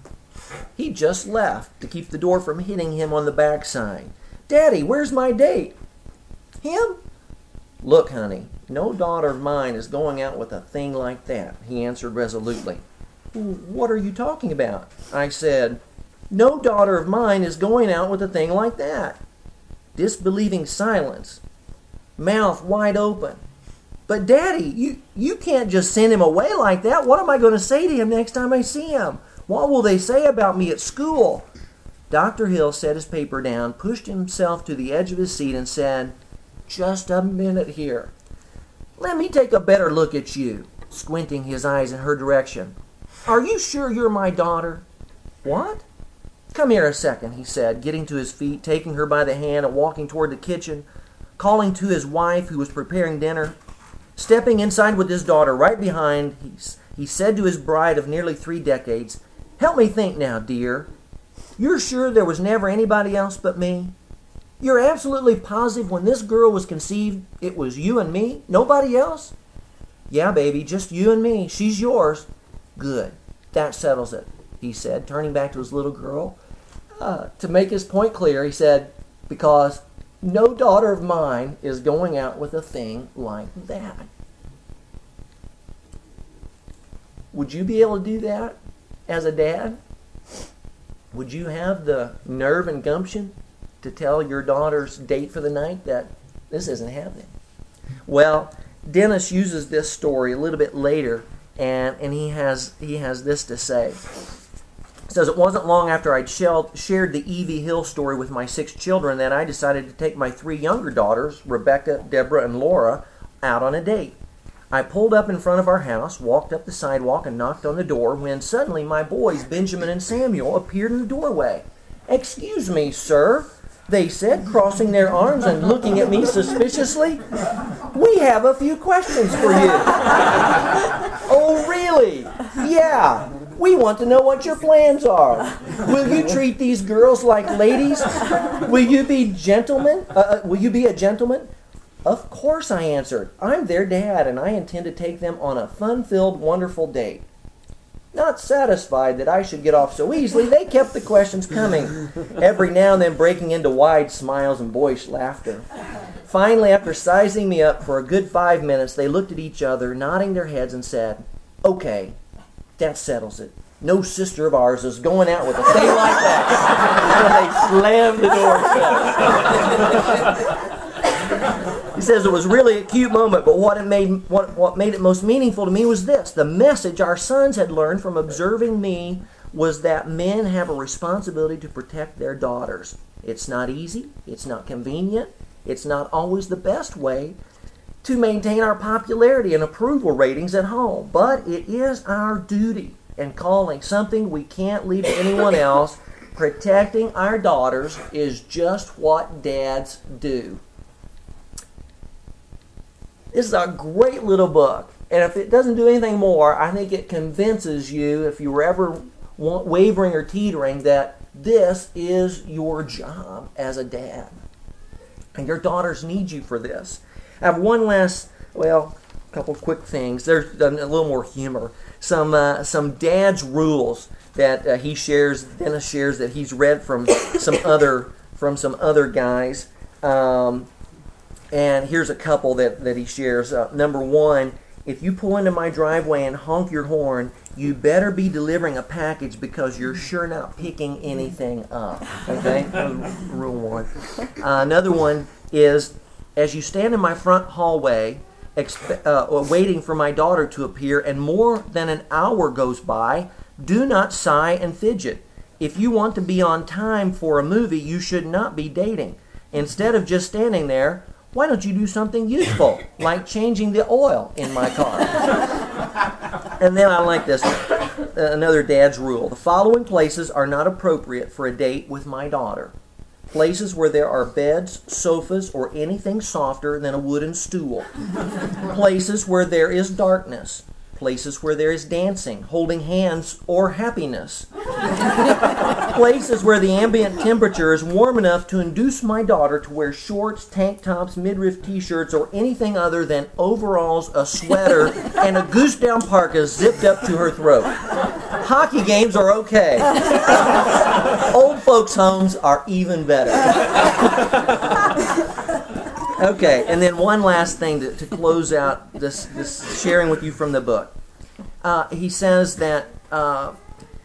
He just left to keep the door from hitting him on the backside. Daddy, where's my date? Him? Look, honey, no daughter of mine is going out with a thing like that, he answered resolutely. What are you talking about? I said, no daughter of mine is going out with a thing like that. Disbelieving silence. Mouth wide open. But Daddy, you, you can't just send him away like that. What am I going to say to him next time I see him? What will they say about me at school? Doctor Hill set his paper down, pushed himself to the edge of his seat, and said, just a minute here. Let me take a better look at you, squinting his eyes in her direction. Are you sure you're my daughter? What? Come here a second, he said, getting to his feet, taking her by the hand and walking toward the kitchen, calling to his wife who was preparing dinner. Stepping inside with his daughter right behind, he, he said to his bride of nearly three decades, help me think now, dear. You're sure there was never anybody else but me? You're absolutely positive when this girl was conceived, it was you and me? Nobody else? Yeah, baby, just you and me. She's yours. Good. That settles it, he said, turning back to his little girl. Uh, to make his point clear, he said, because no daughter of mine is going out with a thing like that. Would you be able to do that as a dad? Would you have the nerve and gumption to tell your daughter's date for the night that this isn't happening? Well, Dennis uses this story a little bit later, and, and he has he has this to say. He says, it wasn't long after I'd shelled, shared the Evie Hill story with my six children that I decided to take my three younger daughters, Rebecca, Deborah, and Laura, out on a date. I pulled up in front of our house, walked up the sidewalk, and knocked on the door when suddenly my boys, Benjamin and Samuel, appeared in the doorway. Excuse me, sir, they said, crossing their arms and looking at me suspiciously. We have a few questions for you. Oh, really? Yeah. We want to know what your plans are. Will you treat these girls like ladies? Will you be gentlemen? Uh, will you be a gentleman? Of course, I answered. I'm their dad, and I intend to take them on a fun-filled, wonderful date. Not satisfied that I should get off so easily, they kept the questions coming, every now and then breaking into wide smiles and boyish laughter. Finally, after sizing me up for a good five minutes, they looked at each other, nodding their heads, and said, okay, that settles it. No sister of ours is going out with a thing like that. And they slammed the door shut. He says it was really a cute moment, but what it made what, what made it most meaningful to me was this. The message our sons had learned from observing me was that men have a responsibility to protect their daughters. It's not easy. It's not convenient. It's not always the best way to maintain our popularity and approval ratings at home. But it is our duty and calling, something we can't leave to anyone else. Protecting our daughters is just what dads do. This is a great little book, and if it doesn't do anything more, I think it convinces you, if you were ever wavering or teetering, that this is your job as a dad. And your daughters need you for this. I have one last, well, a couple quick things. There's a little more humor. Some uh, some dad's rules that uh, he shares, Dennis shares, that he's read from some other from some other guys. Um, And here's a couple that, that he shares. Uh, number one, if you pull into my driveway and honk your horn, you better be delivering a package because you're sure not picking anything up. Okay? Rule one. Uh, another one is, as you stand in my front hallway, expe- uh, waiting for my daughter to appear, and more than an hour goes by, Do not sigh and fidget. If you want to be on time for a movie, you should not be dating. Instead of just standing there, why don't you do something useful, like changing the oil in my car? And then I like this one. Another dad's rule. The following places are not appropriate for a date with my daughter. Places where there are beds, sofas, or anything softer than a wooden stool. Places where there is darkness. Places where there is dancing, holding hands, or happiness. Places where the ambient temperature is warm enough to induce my daughter to wear shorts, tank tops, midriff t-shirts, or anything other than overalls, a sweater, and a goose-down parka zipped up to her throat. Hockey games are okay. Old folks' homes are even better. Okay, and then one last thing to, to close out this, this sharing with you from the book. Uh, he says that uh,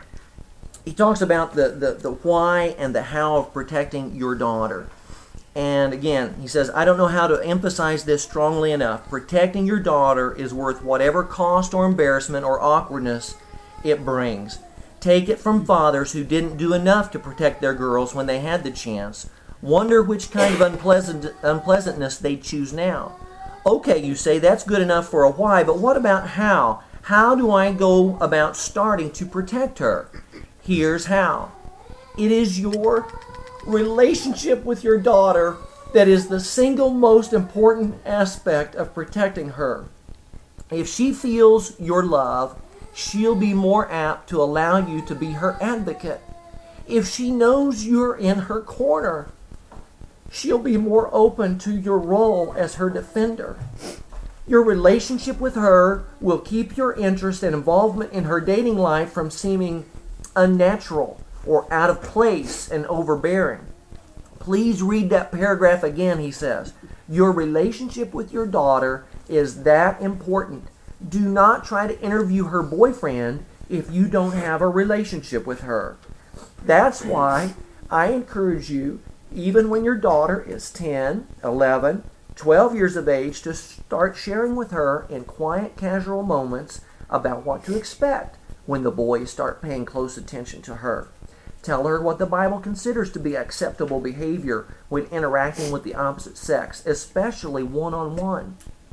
he talks about the, the, the why and the how of protecting your daughter. And again, he says, I don't know how to emphasize this strongly enough. Protecting your daughter is worth whatever cost or embarrassment or awkwardness it brings. Take it from fathers who didn't do enough to protect their girls when they had the chance. Wonder which kind of unpleasant unpleasantness they choose now. Okay, you say that's good enough for a why, but what about how? How do I go about starting to protect her? Here's how. It is your relationship with your daughter that is the single most important aspect of protecting her. If she feels your love, she'll be more apt to allow you to be her advocate. If she knows you're in her corner, she'll be more open to your role as her defender. Your relationship with her will keep your interest and involvement in her dating life from seeming unnatural or out of place and overbearing. Please read that paragraph again, he says. Your relationship with your daughter is that important. Do not try to interview her boyfriend if you don't have a relationship with her. That's why I encourage you, even when your daughter is ten, eleven, twelve years of age, to start sharing with her in quiet, casual moments about what to expect when the boys start paying close attention to her. Tell her what the Bible considers to be acceptable behavior when interacting with the opposite sex, especially one-on-one.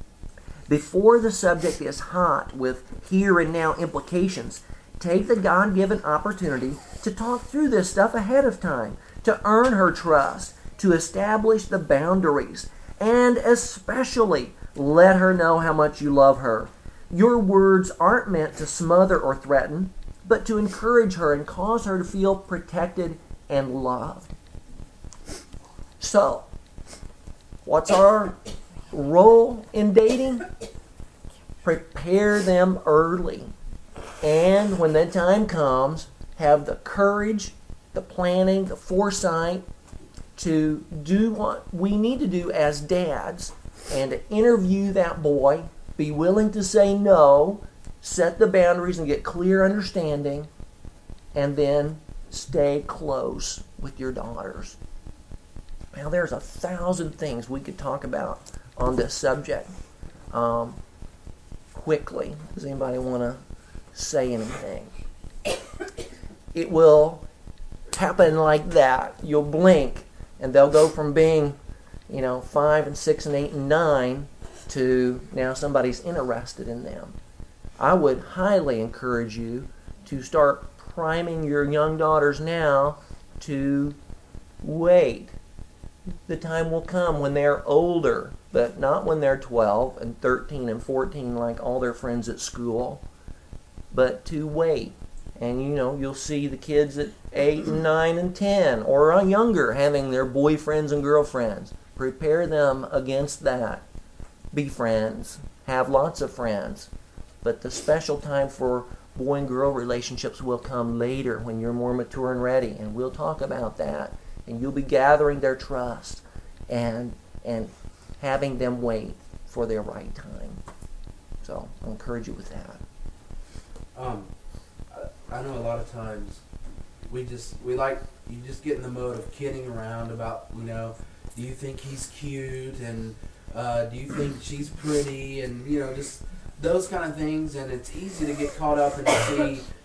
Before the subject is hot with here and now implications, take the God-given opportunity to talk through this stuff ahead of time, to earn her trust, to establish the boundaries, and especially let her know how much you love her. Your words aren't meant to smother or threaten, but to encourage her and cause her to feel protected and loved. So, what's our role in dating? Prepare them early. And when the time comes, have the courage, the planning, the foresight to do what we need to do as dads and to interview that boy, be willing to say no, set the boundaries and get clear understanding, and then stay close with your daughters. Now, there's a thousand things we could talk about on this subject. Um, quickly, does anybody want to say anything? It will happen like that. You'll blink, and they'll go from being, you know, five and six and eight and nine to now somebody's interested in them. I would highly encourage you to start priming your young daughters now to wait. The time will come when they're older, but not when they're twelve and thirteen and fourteen like all their friends at school, but to wait. And, you know, you'll see the kids at eight and nine and ten or younger having their boyfriends and girlfriends. Prepare them against that. Be friends. Have lots of friends. But the special time for boy and girl relationships will come later when you're more mature and ready. And we'll talk about that. And you'll be gathering their trust and and having them wait for their right time. So I'll encourage you with that. Um, I, I know a lot of times we just we like you just get in the mode of kidding around about, you know, do you think he's cute and uh, do you think she's pretty and, you know, just those kind of things, and it's easy to get caught up and to see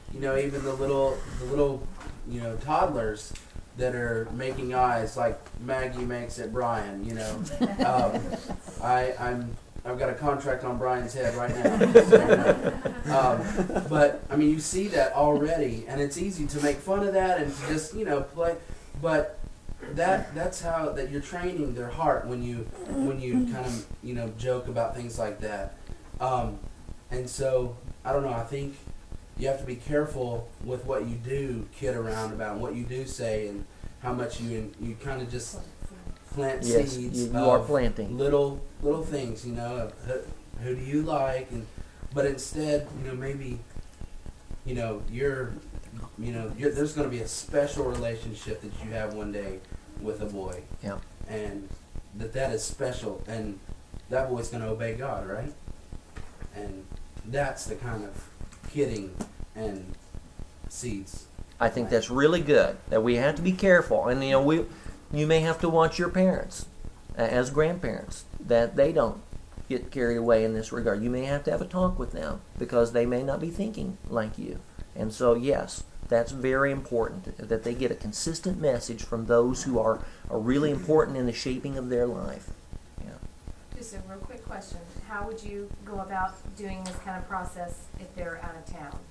you know, even the little, the little, you know, toddlers that are making eyes like Maggie makes at Brian. You know, um, I, I'm, I've got a contract on Brian's head right now. So, you know. um, but I mean, you see that already, and it's easy to make fun of that and to just, you know, play. But that that's how that you're training their heart when you when you kind of, you know, joke about things like that. Um, and so I don't know. I think you have to be careful with what you do kid around about, and what you do say, and how much you you kind of just plant Yes, seeds. you, you of are planting. little little things, you know. Of who, who do you like, and but instead, you know, maybe, you know, you're, you know, you're, there's going to be a special relationship that you have one day with a boy. Yeah. And that that is special, and that boy's going to obey God, right? And that's the kind of kidding and seeds. I think that's really good. That we have to be careful, and you know, we, you may have to watch your parents, uh, as grandparents, that they don't get carried away in this regard. You may have to have a talk with them because they may not be thinking like you. And so, yes, that's very important that they get a consistent message from those who are, are really important in the shaping of their life. Yeah. Just a real quick question. How would you go about doing this kind of process if they're out of town?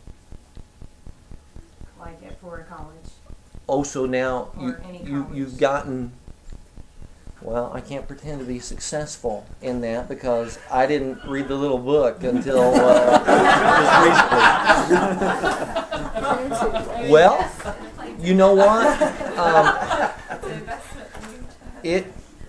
Like at Florida College? Oh, so now you, Or any you, college. you've gotten, well, I can't pretend to be successful in that because I didn't read the little book until uh, just recently. Well, you know what? Um, it,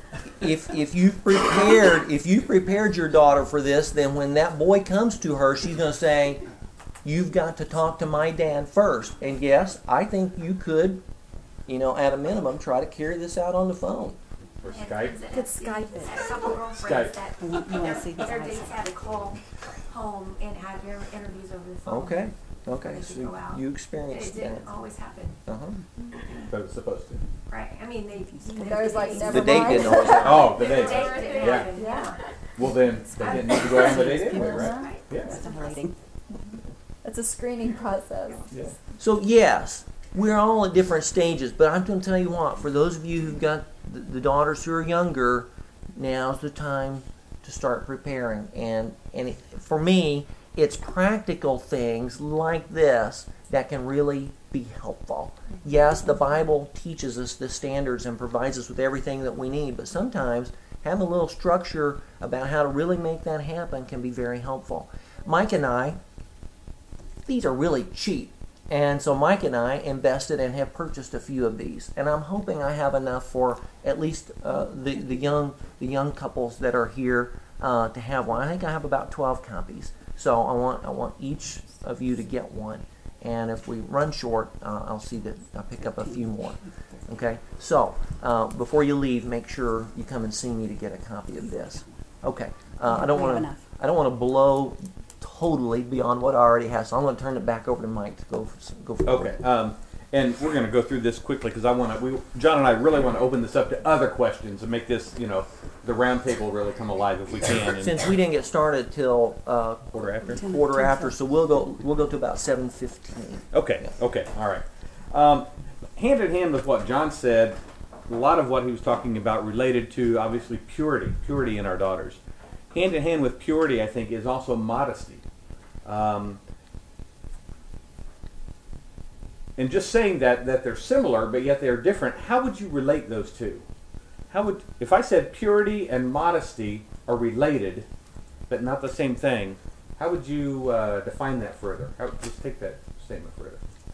if if you prepared if you prepared your daughter for this, then when that boy comes to her, she's going to say, "You've got to talk to my dad first." And yes, I think you could, you know, at a minimum, try to carry this out on the phone. Or Skype. Could Skype it. A couple girlfriends Skype. that You wanna see their, his their eyes. dates had to call home and have their interviews over the phone. Okay, okay, They could so go out. you It experienced that. didn't always happen, Uh-huh. But it's supposed to. right? I mean, they. There's like they- never The date mind. didn't always happen. Oh, the The date. date didn't Yeah. happen, yeah. Well, then they didn't need to go on the date anyway, right? Right. Yeah. Stimulating. It's a screening process. Yeah. So yes, we're all at different stages, but I'm going to tell you what, for those of you who've got the, the daughters who are younger, now's the time to start preparing. And, and it, for me, it's practical things like this that can really be helpful. Yes, the Bible teaches us the standards and provides us with everything that we need, but sometimes having a little structure about how to really make that happen can be very helpful. Mike and I, these are really cheap. And so Mike and I invested and have purchased a few of these. And I'm hoping I have enough for at least uh, the, the young the young couples that are here uh, to have one. I think I have about twelve copies. So I want I want each of you to get one. And if we run short, uh, I'll see that I'll pick up a few more. Okay? So uh, before you leave, make sure you come and see me to get a copy of this. Okay. Uh, I don't We have want to enough. I don't want to blow totally beyond what I already have. So I'm going to turn it back over to Mike to go for, go forward. Okay. Um, and we're going to go through this quickly because I want to. We, John and I really want to open this up to other questions and make this, you know, the round table really come alive if we can. And Since we didn't get started till uh, quarter after. quarter after, so we'll go we'll go to about seven fifteen. Okay. Okay. All right. Um, hand in hand with what John said, a lot of what he was talking about related to obviously purity, purity in our daughters. Hand in hand with purity, I think, is also modesty. Um, and just saying that that they're similar, but yet they're different. How would you relate those two? How would if I said purity and modesty are related, but not the same thing? How would you uh, define that further? How, just take that statement further.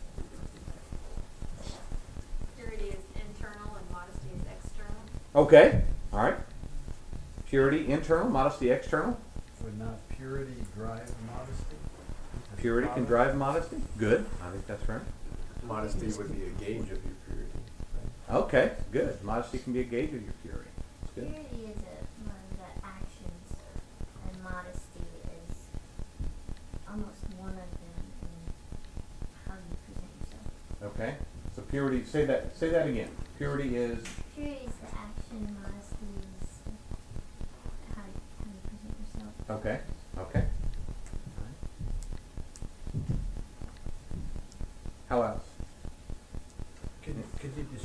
Purity is internal and modesty is external. Okay. All right. Purity internal, modesty external. Would not purity drive modesty? Purity can drive modesty. Good. I think that's right. Modesty would be a gauge of your purity. Okay. Good. Modesty can be a gauge of your purity. That's good. Purity is a, one of the actions, and modesty is almost one of them in how you present yourself. Okay. So purity. Say that. Say that again. Purity is. Purity is the action, modesty is how, how you present yourself. Okay. Okay.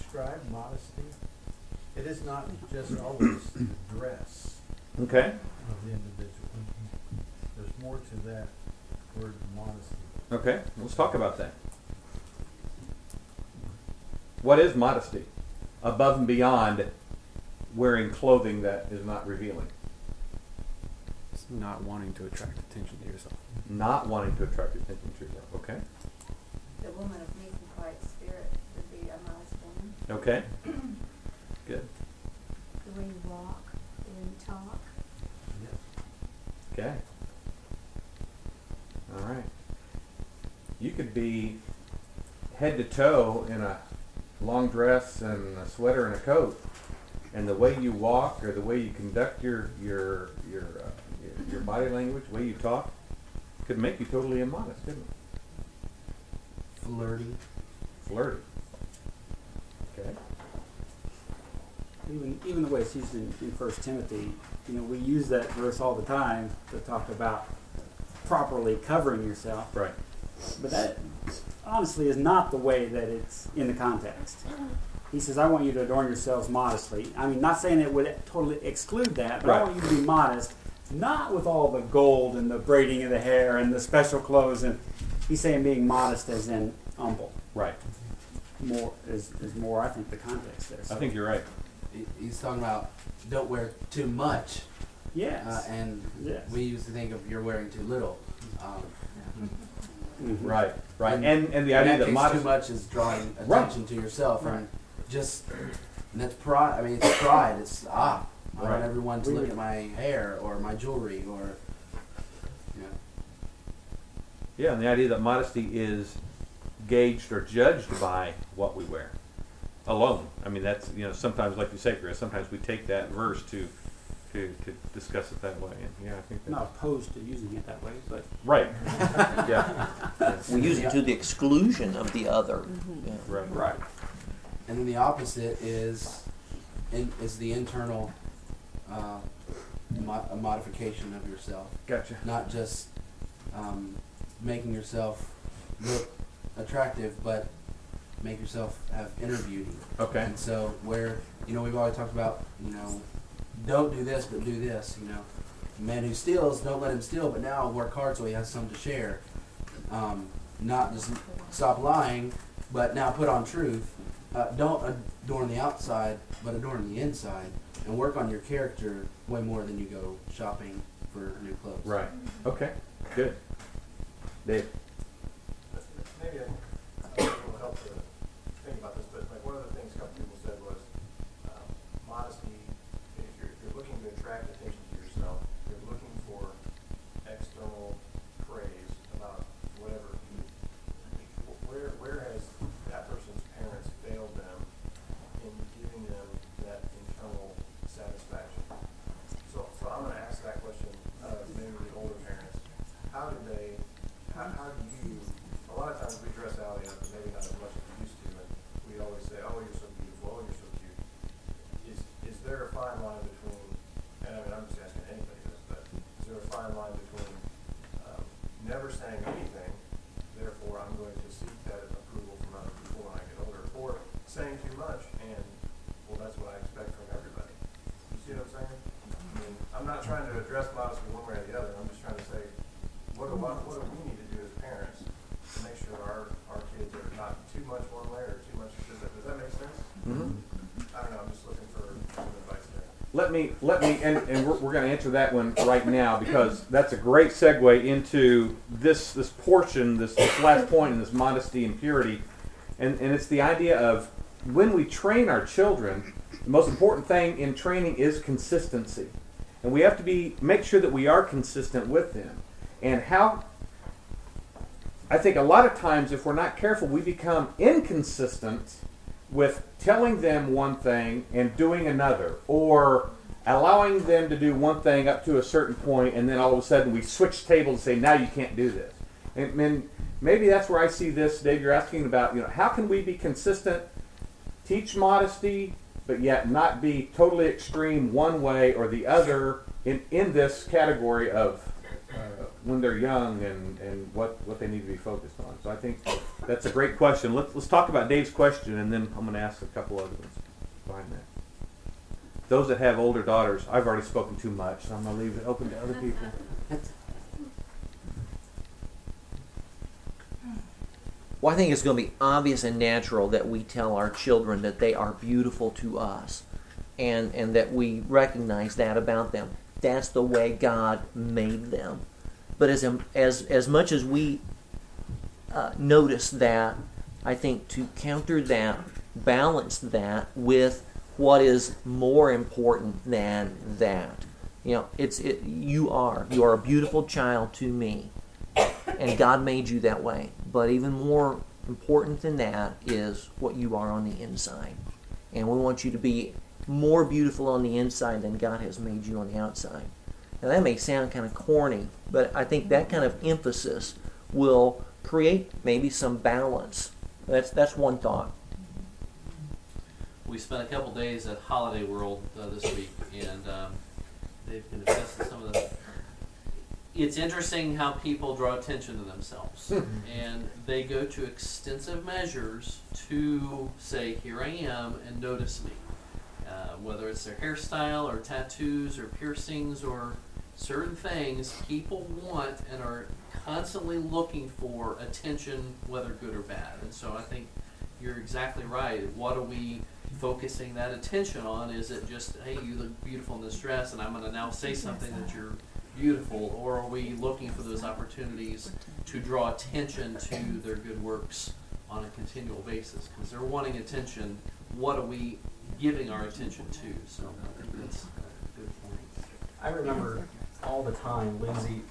describe modesty, it is not just always the dress Okay. of the individual. There's more to that word modesty. Okay. Let's talk about that. What is modesty? Above and beyond wearing clothing that is not revealing. It's not wanting to attract attention to yourself. Not wanting to attract attention to yourself. Okay. The woman of meek and quiet spirit would be a modest woman. Okay. Good. The way you walk, the way you talk. Okay. All right. You could be head to toe in a long dress and a sweater and a coat, and the way you walk or the way you conduct your your your uh, your, your body language, the way you talk, could make you totally immodest, couldn't it? Flirty. Flirty. Okay. Even even the way it's used in, in First Timothy, you know, we use that verse all the time to talk about properly covering yourself. Right. But that honestly is not the way that it's in the context. He says, I want you to adorn yourselves modestly. I mean, not saying it would totally exclude that, but Right. I want you to be modest, not with all the gold and the braiding of the hair and the special clothes. And he's saying being modest as in humble. Right. More is, is more, I think, the context there. So, I think you're right. He- He's talking about don't wear too much. yes. Uh, and Yes. we used to think of you're wearing too little. Um, Mhm. Right. Right. And- And and the in idea that that case, modest. too much is drawing Right. attention to yourself, Right. and just and that's pride. I mean, it's pride. It's ah, I Right. want everyone to We look would- at my hair or my jewelry or you know. Yeah, and the idea that modesty is gauged or judged by what we wear alone. I mean, that's, you know, sometimes, like you say, Chris, sometimes we take that verse to to, to discuss it that way. And yeah, I think that's Not opposed to using it that way, but right. Yeah. We use it to the exclusion of the other. Yeah. Right. right. And then the opposite is in, is the internal uh, mo- a modification of yourself, Gotcha. not just um, making yourself look attractive, but make yourself have inner beauty. Okay. And so where, you know, we've always talked about, you know, don't do this, but do this, you know. The man who steals, don't let him steal, but now work hard so he has some to share. Um, not just stop lying, but now put on truth. Uh, don't adorn the outside, but adorn the inside. And work on your character way more than you go shopping for new clothes. Right. Okay. Good. Dave. Maybe I I don't know will help to think about this, but like one of the things a couple people said was um, modesty. If you're, if you're looking to attract attention to yourself, you're looking for external praise about whatever. Where where has that person's parents failed them in giving them that internal satisfaction? So so I'm going to ask that question of maybe the older parents. How do they? How, how do you? A lot of times we dress out, but maybe not as much as we used to, and we always say, "Oh, you're so beautiful. Oh, you're so cute." Is is there a fine line between? And I mean, I'm just asking anybody this, but is there a fine line between um, never saying anything, therefore I'm going to seek that approval from other people when I get older, or saying too much and well, that's what I expect from everybody? You see what I'm saying? I mean, I'm not trying to address modesty one way or the other. I'm just trying to say, what do I, what do we need to do as parents to make sure our, our kids are not too much one way or too much? Does that, does that make sense? Mm-hmm. I don't know. I'm just looking for some advice there. Let me, let me, and, and we're, we're going to answer that one right now because that's a great segue into this this portion, this, this last point in this modesty and purity, and and it's the idea of when we train our children, the most important thing in training is consistency, and we have to be make sure that we are consistent with them, and how. I think a lot of times, if we're not careful, we become inconsistent with telling them one thing and doing another, or allowing them to do one thing up to a certain point, and then all of a sudden we switch tables and say, now you can't do this. And, and maybe that's where I see this, Dave, you're asking about, you know, how can we be consistent, teach modesty, but yet not be totally extreme one way or the other in, in this category of uh, when they're young and, and what, what they need to be focused on. So I think that's a great question. Let's, let's talk about Dave's question, and then I'm going to ask a couple other ones behind that. Those that have older daughters, I've already spoken too much, so I'm going to leave it open to other people. Well, I think it's going to be obvious and natural that we tell our children that they are beautiful to us, and, and that we recognize that about them. That's the way God made them. But as as as much as we uh, notice that, I think to counter that, balance that with what is more important than that. You know, it's it, you are you are a beautiful child to me, and God made you that way. But even more important than that is what you are on the inside, and we want you to be more beautiful on the inside than God has made you on the outside. Now that may sound kind of corny, but I think that kind of emphasis will create maybe some balance. That's that's one thought. We spent a couple days at Holiday World uh, this week, and um, they've been discussing some of the. It's interesting how people draw attention to themselves, and they go to extensive measures to say, "Here I am," and notice me. Uh, whether it's their hairstyle or tattoos or piercings or certain things, people want and are constantly looking for attention, whether good or bad. And so I think you're exactly right. What are we focusing that attention on? Is it just, hey, you look beautiful in this dress, and I'm going to now say something that you're beautiful? Or are we looking for those opportunities to draw attention to their good works on a continual basis? Because they're wanting attention. What are we giving our attention to? So I think that's a good point. I remember all the time, Lindsay,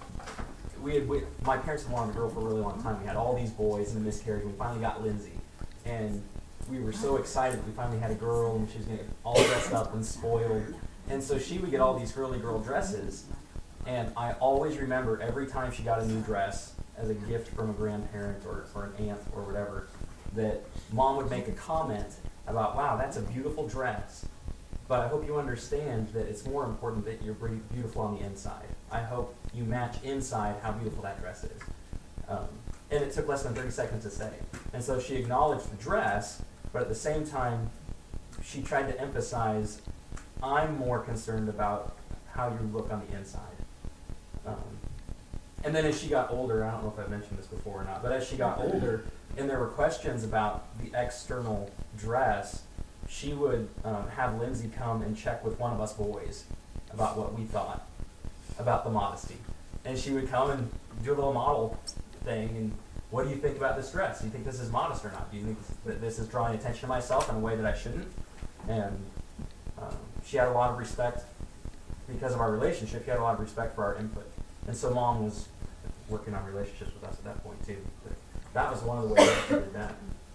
we had, we, my parents had wanted a girl for a really long time. We had all these boys and a miscarriage, and we finally got Lindsay. And we were so excited we finally had a girl, and she was going to get all dressed up and spoiled. And so she would get all these girly girl dresses. And I always remember every time she got a new dress as a gift from a grandparent or, or an aunt or whatever, that Mom would make a comment about, wow, that's a beautiful dress. But I hope you understand that it's more important that you're beautiful on the inside. I hope you match inside how beautiful that dress is. Um, and it took less than thirty seconds to say. And so she acknowledged the dress, but at the same time, she tried to emphasize, I'm more concerned about how you look on the inside. Um, and then as she got older, I don't know if I've mentioned this before or not, but as she got older, and there were questions about the external dress, she would um, have Lindsay come and check with one of us boys about what we thought about the modesty. And she would come and do a little model thing, and what do you think about this dress? Do you think this is modest or not? Do you think that this is drawing attention to myself in a way that I shouldn't? And um, she had a lot of respect, because of our relationship, she had a lot of respect for our input. And so Mom was working on relationships with us at that point too. But that was one of the ways that she did that.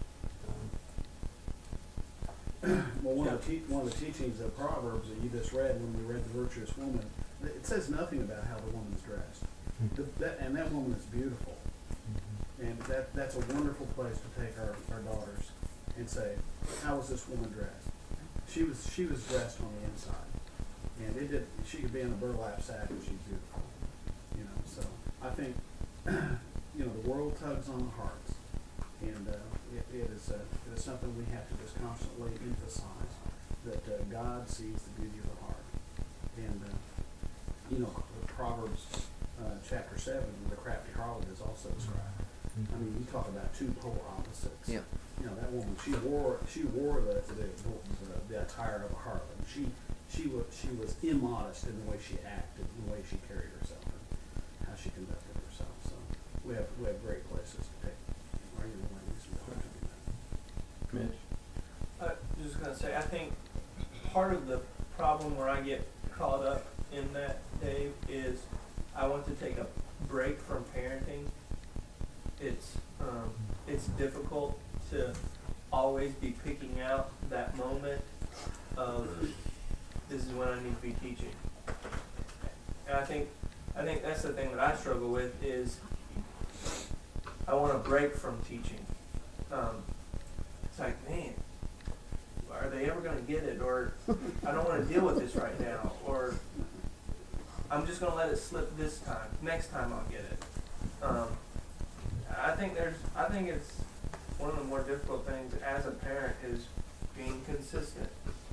Well, one of, the te- one of the teachings of Proverbs that you just read when we read the virtuous woman, it says nothing about how the woman's dressed. The, that, and that woman is beautiful. And that that's a wonderful place to take our, our daughters and say, how was this woman dressed? She was she was dressed on the inside. And it did. She could be in a burlap sack and she's beautiful. You know, so I think, you know, the world tugs on the hearts. And uh, it, it, is, uh, it is something we have to just constantly emphasize, that uh, God sees the beauty of the heart. And, uh, you know, Proverbs uh, chapter seven, the crafty harlot is also described. I mean, you talk about two polar opposites. Yeah. You know, that woman, she wore she wore the the, the, the attire of a harlot. She she was she was immodest in the way she acted, in the way she carried herself, and how she conducted herself. So we have we have great places to take our young ladies and daughters to do that. Mitch? I was just going to say, I think part of the problem where I get caught up in that, Dave, is I want to take a break from parenting. It's um, it's difficult to always be picking out that moment of this is when I need to be teaching. And I think I think that's the thing that I struggle with is I want to break from teaching. Um, it's like, man, are they ever going to get it? Or I don't want to deal with this right now. Or I'm just going to let it slip this time. Next time I'll get it. Um, I think there's, I think it's one of the more difficult things as a parent is being consistent.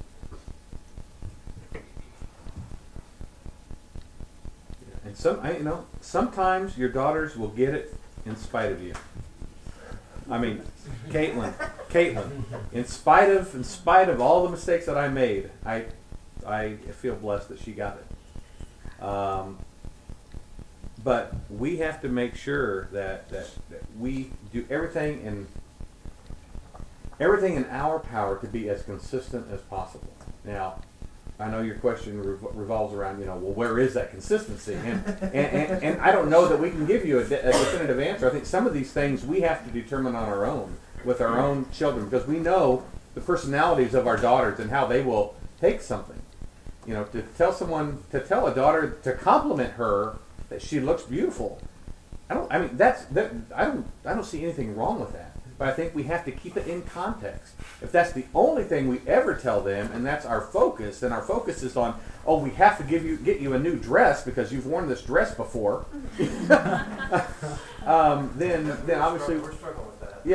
And some, I, you know, sometimes your daughters will get it in spite of you. I mean, Caitlin, Caitlin, in spite of, in spite of all the mistakes that I made, I, I feel blessed that she got it. Um, but we have to make sure that, that, that we do everything in everything in our power to be as consistent as possible. Now, I know your question rev- revolves around, you know, well, where is that consistency? And, and, and, and I don't know that we can give you a, de- a definitive answer. I think some of these things we have to determine on our own, with our own children, because we know the personalities of our daughters and how they will take something. You know, to tell someone, to tell a daughter, to compliment her that she looks beautiful. I don't, I mean, that's, that, I don't, I don't see anything wrong with that. But I think we have to keep it in context. If that's the only thing we ever tell them, and that's our focus, and our focus is on, oh, we have to give you, get you a new dress because you've worn this dress before, um, then, then obviously we're struggling with that.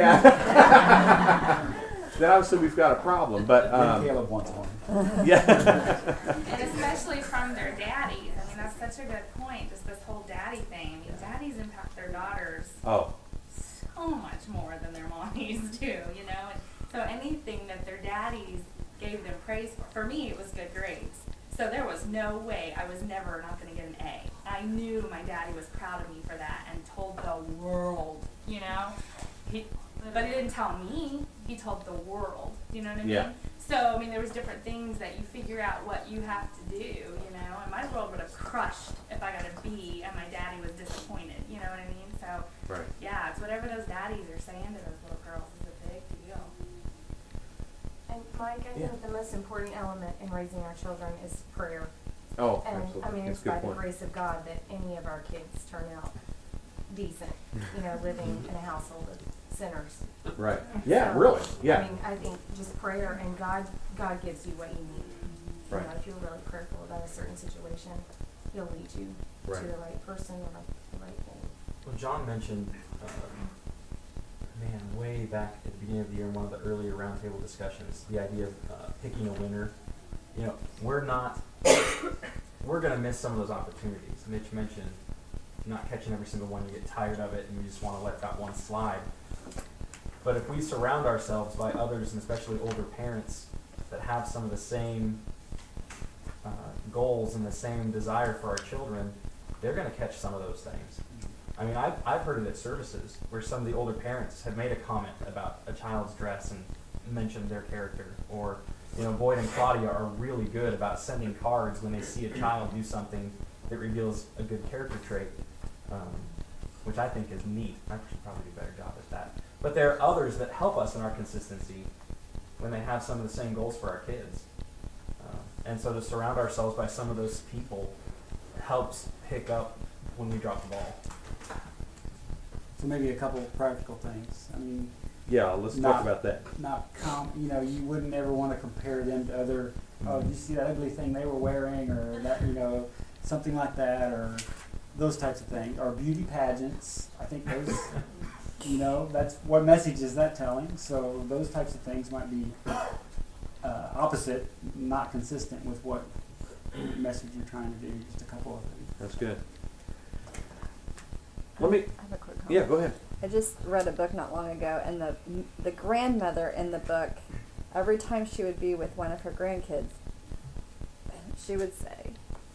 Yeah. Then obviously we've got a problem. But um, Caleb wants one. Yeah. And especially from their daddies. I mean, that's such a good point. Just this whole daddy thing. I mean, daddies impact their daughters. Oh. So much more than their mommies do, you know? And so anything that their daddies gave them praise for, for me, it was good grades. So there was no way I was never not going to get an A. I knew my daddy was proud of me for that and told the world, you know? He, but he didn't tell me. He told the world, you know what I mean? Yeah. So, I mean, there was different things that you figure out what you have to do, you know? And my world would have crushed if I got a B and my daddy was disappointed, you know what I mean? So, right. yeah, it's whatever those daddies are saying to those little girls is a big deal. And Mike, I Yeah. think the most important element in raising our children is prayer. Oh, and absolutely. I mean, That's it's a good by the point. grace of God that any of our kids turn out decent, you know, living in a household of sinners. Right. Yeah, So, really. Yeah. I mean, I think just prayer and God, God gives you what you need. Right. You know, if you're really prayerful about a certain situation, He'll lead you Right. to the right person or the right thing. Well, John mentioned, um, man, way back at the beginning of the year in one of the earlier roundtable discussions, the idea of uh, picking a winner. You know, we're not, we're going to miss some of those opportunities. Mitch mentioned not catching every single one. You get tired of it and you just want to let that one slide. But if we surround ourselves by others, and especially older parents, that have some of the same uh, goals and the same desire for our children, they're going to catch some of those things. I mean, I've, I've heard it at services where some of the older parents have made a comment about a child's dress and mentioned their character. Or, you know, Boyd and Claudia are really good about sending cards when they see a child do something that reveals a good character trait, um, which I think is neat. I should probably do a better job at that. But there are others that help us in our consistency when they have some of the same goals for our kids. Uh, and so to surround ourselves by some of those people helps pick up when we drop the ball. So maybe a couple of practical things. I mean, Yeah, let's not, talk about that. Not com- you know, you wouldn't ever want to compare them to other. Oh, did you see that ugly thing they were wearing, or that, you know, something like that, or those types of things, or beauty pageants. I think those, you know, that's what message is that telling? So those types of things might be uh, opposite, not consistent with what message you're trying to do. Just a couple of things. That's good. Let me. I have a quick comment. Yeah, go ahead. I just read a book not long ago, and the the grandmother in the book, every time she would be with one of her grandkids, she would say,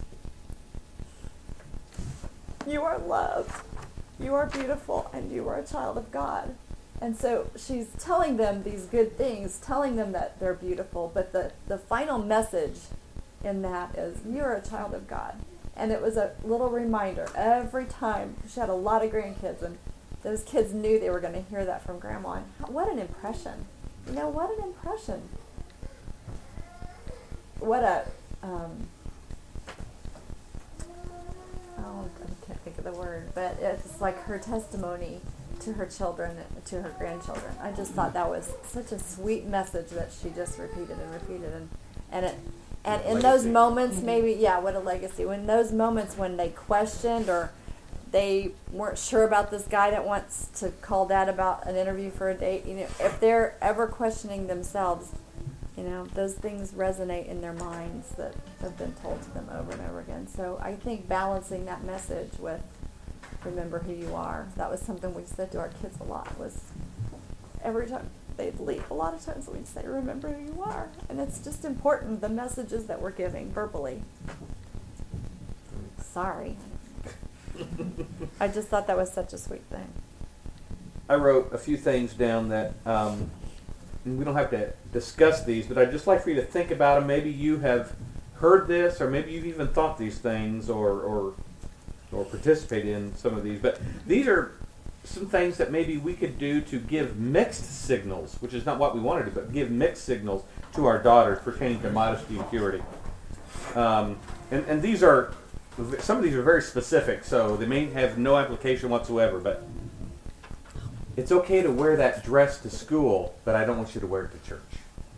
"You are loved, you are beautiful, and you are a child of God." And so she's telling them these good things, telling them that they're beautiful, but the, the final message in that is, you're a child of God. And it was a little reminder every time. She had a lot of grandkids, and those kids knew they were going to hear that from Grandma. And how, what an impression. You know, what an impression. What a, um, oh, I can't think of the word, but it's like her testimony to her children, to her grandchildren. I just thought that was such a sweet message that she just repeated and repeated. And, and it, And in Legacy. those moments, maybe, yeah, what a legacy. When those moments when they questioned or they weren't sure about this guy that wants to call dad about an interview for a date, you know, if they're ever questioning themselves, you know, those things resonate in their minds that have been told to them over and over again. So I think balancing that message with remember who you are, that was something we said to our kids a lot, was every time they'd leave, a lot of times we'd say, remember who you are. And it's just important, the messages that we're giving verbally. Sorry. I just thought that was such a sweet thing. I wrote a few things down that, um, and we don't have to discuss these, but I'd just like for you to think about them. Maybe you have heard this, or maybe you've even thought these things, or or, or participated in some of these. But these are some things that maybe we could do to give mixed signals, which is not what we want to do, but give mixed signals to our daughters pertaining to modesty and purity. Um, and, and these are, some of these are very specific, so they may have no application whatsoever, but it's okay to wear that dress to school, but I don't want you to wear it to church.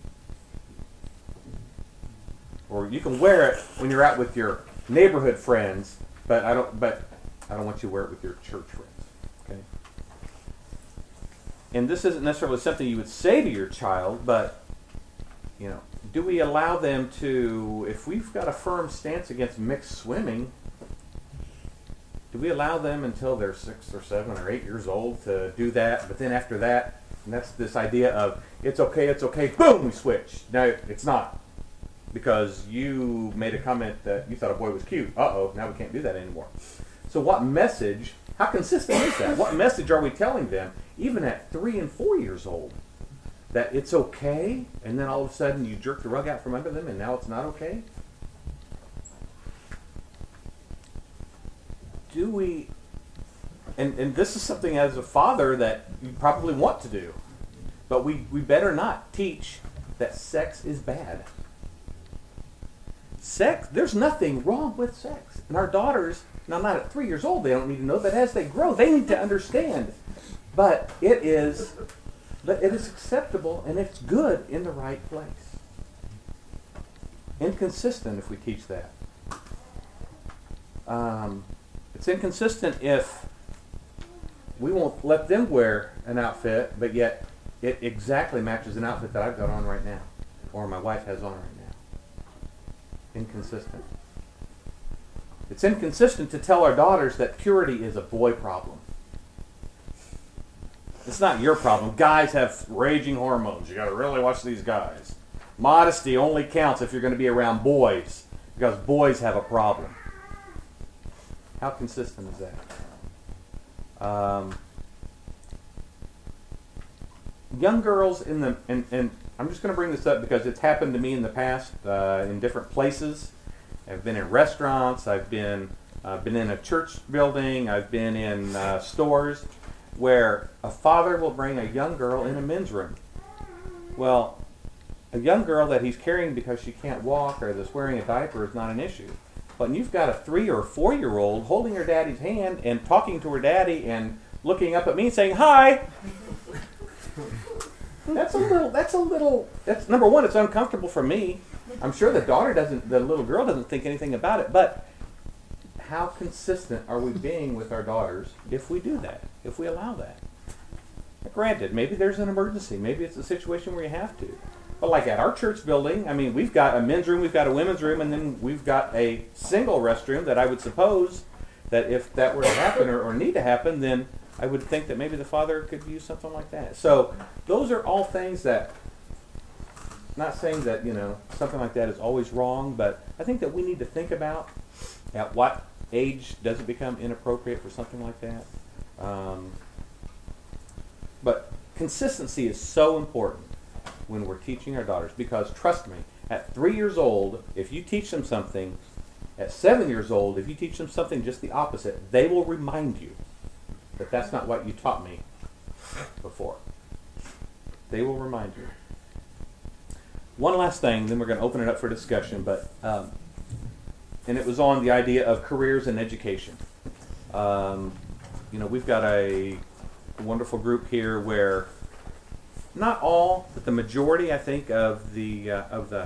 Or you can wear it when you're out with your neighborhood friends, but I don't but I don't want you to wear it with your church friends. Okay? And this isn't necessarily something you would say to your child, but you know, do we allow them to, if we've got a firm stance against mixed swimming, do we allow them until they're six or seven or eight years old to do that? But then after that, and that's this idea of it's okay, it's okay, boom, we switch. No, it's not. Because you made a comment that you thought a boy was cute. Uh-oh, now we can't do that anymore. So what message, how consistent is that? What message are we telling them, even at three and four years old, that it's okay, and then all of a sudden you jerk the rug out from under them and now it's not okay? Do we, and, and this is something as a father that you probably want to do, but we, we better not teach that sex is bad. Sex, there's nothing wrong with sex. And our daughters, now not at three years old, they don't need to know, but as they grow, they need to understand. But it is, but it is acceptable and it's good in the right place. Inconsistent if we teach that. Um, it's inconsistent if we won't let them wear an outfit, but yet it exactly matches an outfit that I've got on right now, or my wife has on right now. Inconsistent. It's inconsistent to tell our daughters that purity is a boy problem. It's not your problem. Guys have raging hormones. You got to really watch these guys. Modesty only counts if you're going to be around boys, because boys have a problem. How consistent is that? Um, young girls in the and, and I'm just going to bring this up because it's happened to me in the past uh, in different places. I've been in restaurants. I've been uh, been in a church building. I've been in uh, stores where a father will bring a young girl in a men's room. Well, a young girl that he's carrying because she can't walk or that's wearing a diaper is not an issue. But you've got a three or four year old holding her daddy's hand and talking to her daddy and looking up at me and saying hi. That's a little, that's a little, that's, number one, it's uncomfortable for me. I'm sure the daughter doesn't, the little girl doesn't think anything about it, but how consistent are we being with our daughters if we do that, if we allow that? Granted, maybe there's an emergency, maybe it's a situation where you have to. But like at our church building, I mean, we've got a men's room, we've got a women's room, and then we've got a single restroom that I would suppose that if that were to happen or, or need to happen, then I would think that maybe the father could use something like that. So those are all things that, not saying that, you know, something like that is always wrong, but I think that we need to think about at what age does it become inappropriate for something like that. Um, but consistency is so important when we're teaching our daughters, because trust me, at three years old, if you teach them something, at seven years old, if you teach them something just the opposite, they will remind you that that's not what you taught me before. They will remind you. One last thing, then we're going to open it up for discussion, but um, and it was on the idea of careers and education. Um, you know, we've got a wonderful group here where not all, but the majority, I think, of the uh, of the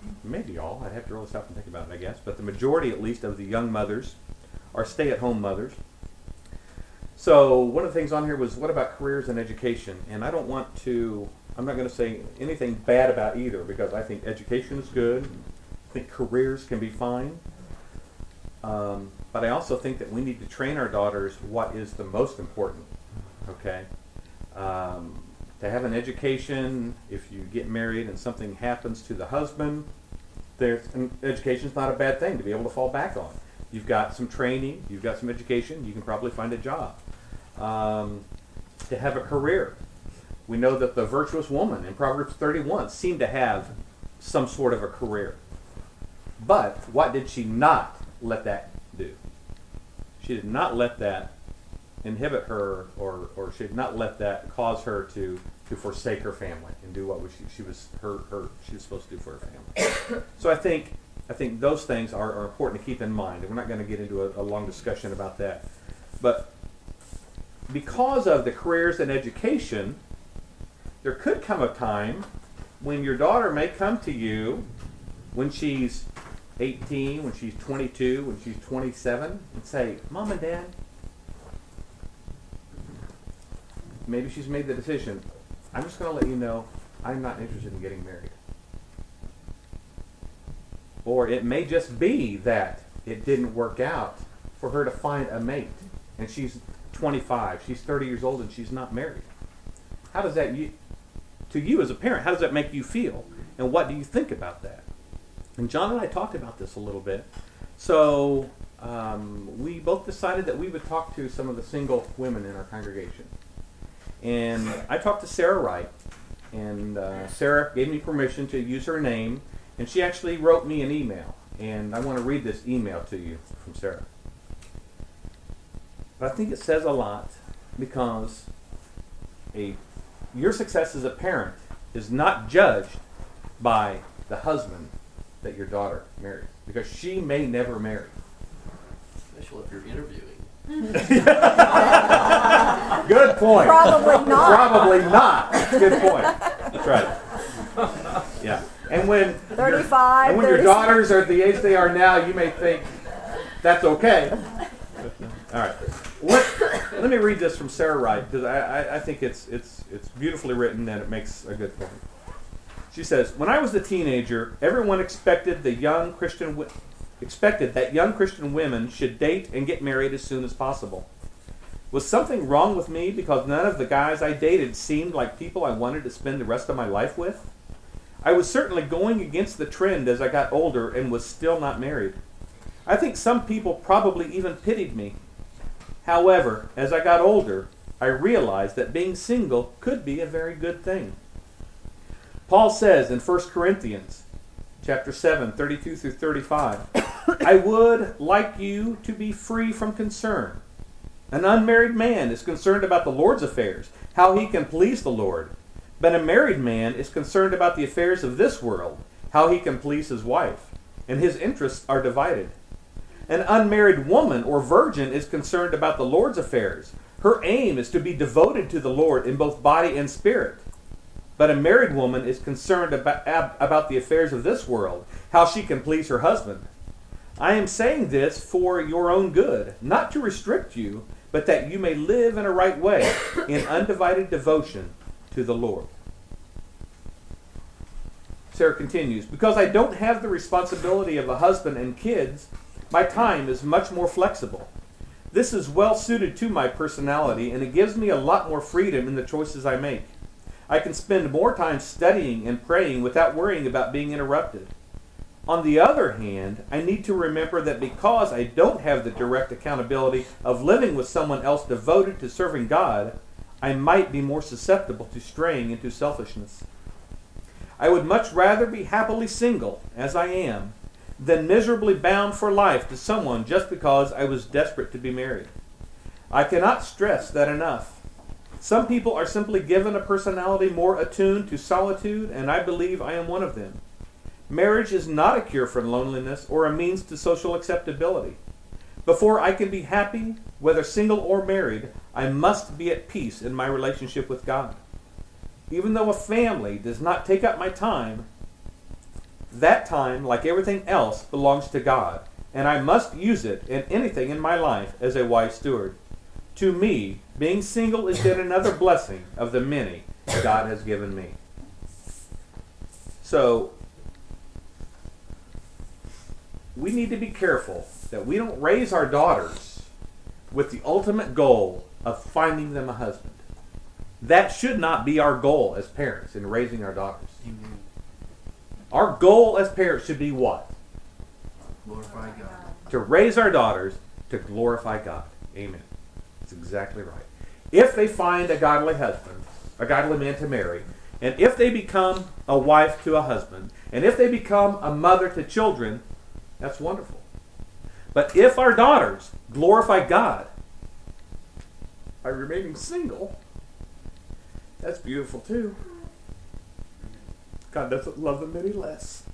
maybe all, I'd have to really stop and think about it, I guess, but the majority at least of the young mothers are stay-at-home mothers. So one of the things on here was, what about careers and education? And I don't want to, I'm not going to say anything bad about either, because I think education is good. I think careers can be fine. Um, but I also think that we need to train our daughters what is the most important, okay? Um, to have an education, if you get married and something happens to the husband, there's, education is not a bad thing to be able to fall back on. You've got some training, you've got some education, you can probably find a job. Um, to have a career. We know that the virtuous woman in Proverbs thirty-one seemed to have some sort of a career. But what did she not let that do? She did not let that inhibit her, or, or she did not let that cause her to, to forsake her family and do what was she, she was her, her she was supposed to do for her family. So I think I think those things are, are important to keep in mind, and we're not going to get into a, a long discussion about that. But because of the careers and education, there could come a time when your daughter may come to you when she's eighteen, when she's twenty-two, when she's twenty-seven, and say, Mom and Dad, maybe she's made the decision, I'm just going to let you know I'm not interested in getting married. Or it may just be that it didn't work out for her to find a mate, and she's twenty-five, she's thirty years old, and she's not married. How does that, you, to you as a parent, how does that make you feel? And what do you think about that? And John and I talked about this a little bit. So um, we both decided that we would talk to some of the single women in our congregation. And I talked to Sarah Wright, and uh, Sarah gave me permission to use her name, and she actually wrote me an email. And I want to read this email to you from Sarah. But I think it says a lot, because a your success as a parent is not judged by the husband that your daughter marries, because she may never marry. Especially if you're interviewing. Good point. Probably not. Probably not. Good point. That's right. Yeah. And when thirty-five, and when your daughters are at the age they are now, you may think that's okay. All right. Let, let me read this from Sarah Wright, because I, I, I think it's it's it's beautifully written and it makes a good point. She says, "When I was a teenager, everyone expected the young Christian wi- expected that young Christian women should date and get married as soon as possible. Was something wrong with me because none of the guys I dated seemed like people I wanted to spend the rest of my life with? I was certainly going against the trend as I got older and was still not married. I think some people probably even pitied me. However, as I got older, I realized that being single could be a very good thing. Paul says in First Corinthians chapter seven, thirty-two through thirty-five, I would like you to be free from concern. An unmarried man is concerned about the Lord's affairs, how he can please the Lord. But a married man is concerned about the affairs of this world, how he can please his wife, and his interests are divided. An unmarried woman or virgin is concerned about the Lord's affairs. Her aim is to be devoted to the Lord in both body and spirit. But a married woman is concerned about, about the affairs of this world, how she can please her husband. I am saying this for your own good, not to restrict you, but that you may live in a right way, in undivided devotion to the Lord." Sarah continues, "Because I don't have the responsibility of a husband and kids, my time is much more flexible. This is well suited to my personality, and it gives me a lot more freedom in the choices I make. I can spend more time studying and praying without worrying about being interrupted. On the other hand, I need to remember that because I don't have the direct accountability of living with someone else devoted to serving God, I might be more susceptible to straying into selfishness. I would much rather be happily single, as I am, than miserably bound for life to someone just because I was desperate to be married. I cannot stress that enough. Some people are simply given a personality more attuned to solitude, and I believe I am one of them. Marriage is not a cure for loneliness or a means to social acceptability. Before I can be happy, whether single or married, I must be at peace in my relationship with God. Even though a family does not take up my time, That time, like everything else, belongs to God, and I must use it in anything in my life as a wise steward. To me, being single is yet another blessing of the many God has given me. So, we need to be careful that we don't raise our daughters with the ultimate goal of finding them a husband. That should not be our goal as parents in raising our daughters. Amen. Our goal as parents should be what? Glorify God. To raise our daughters to glorify God. Amen. That's exactly right. If they find a godly husband, a godly man to marry, and if they become a wife to a husband, and if they become a mother to children, that's wonderful. But if our daughters glorify God by remaining single, that's beautiful too. God doesn't love them any less.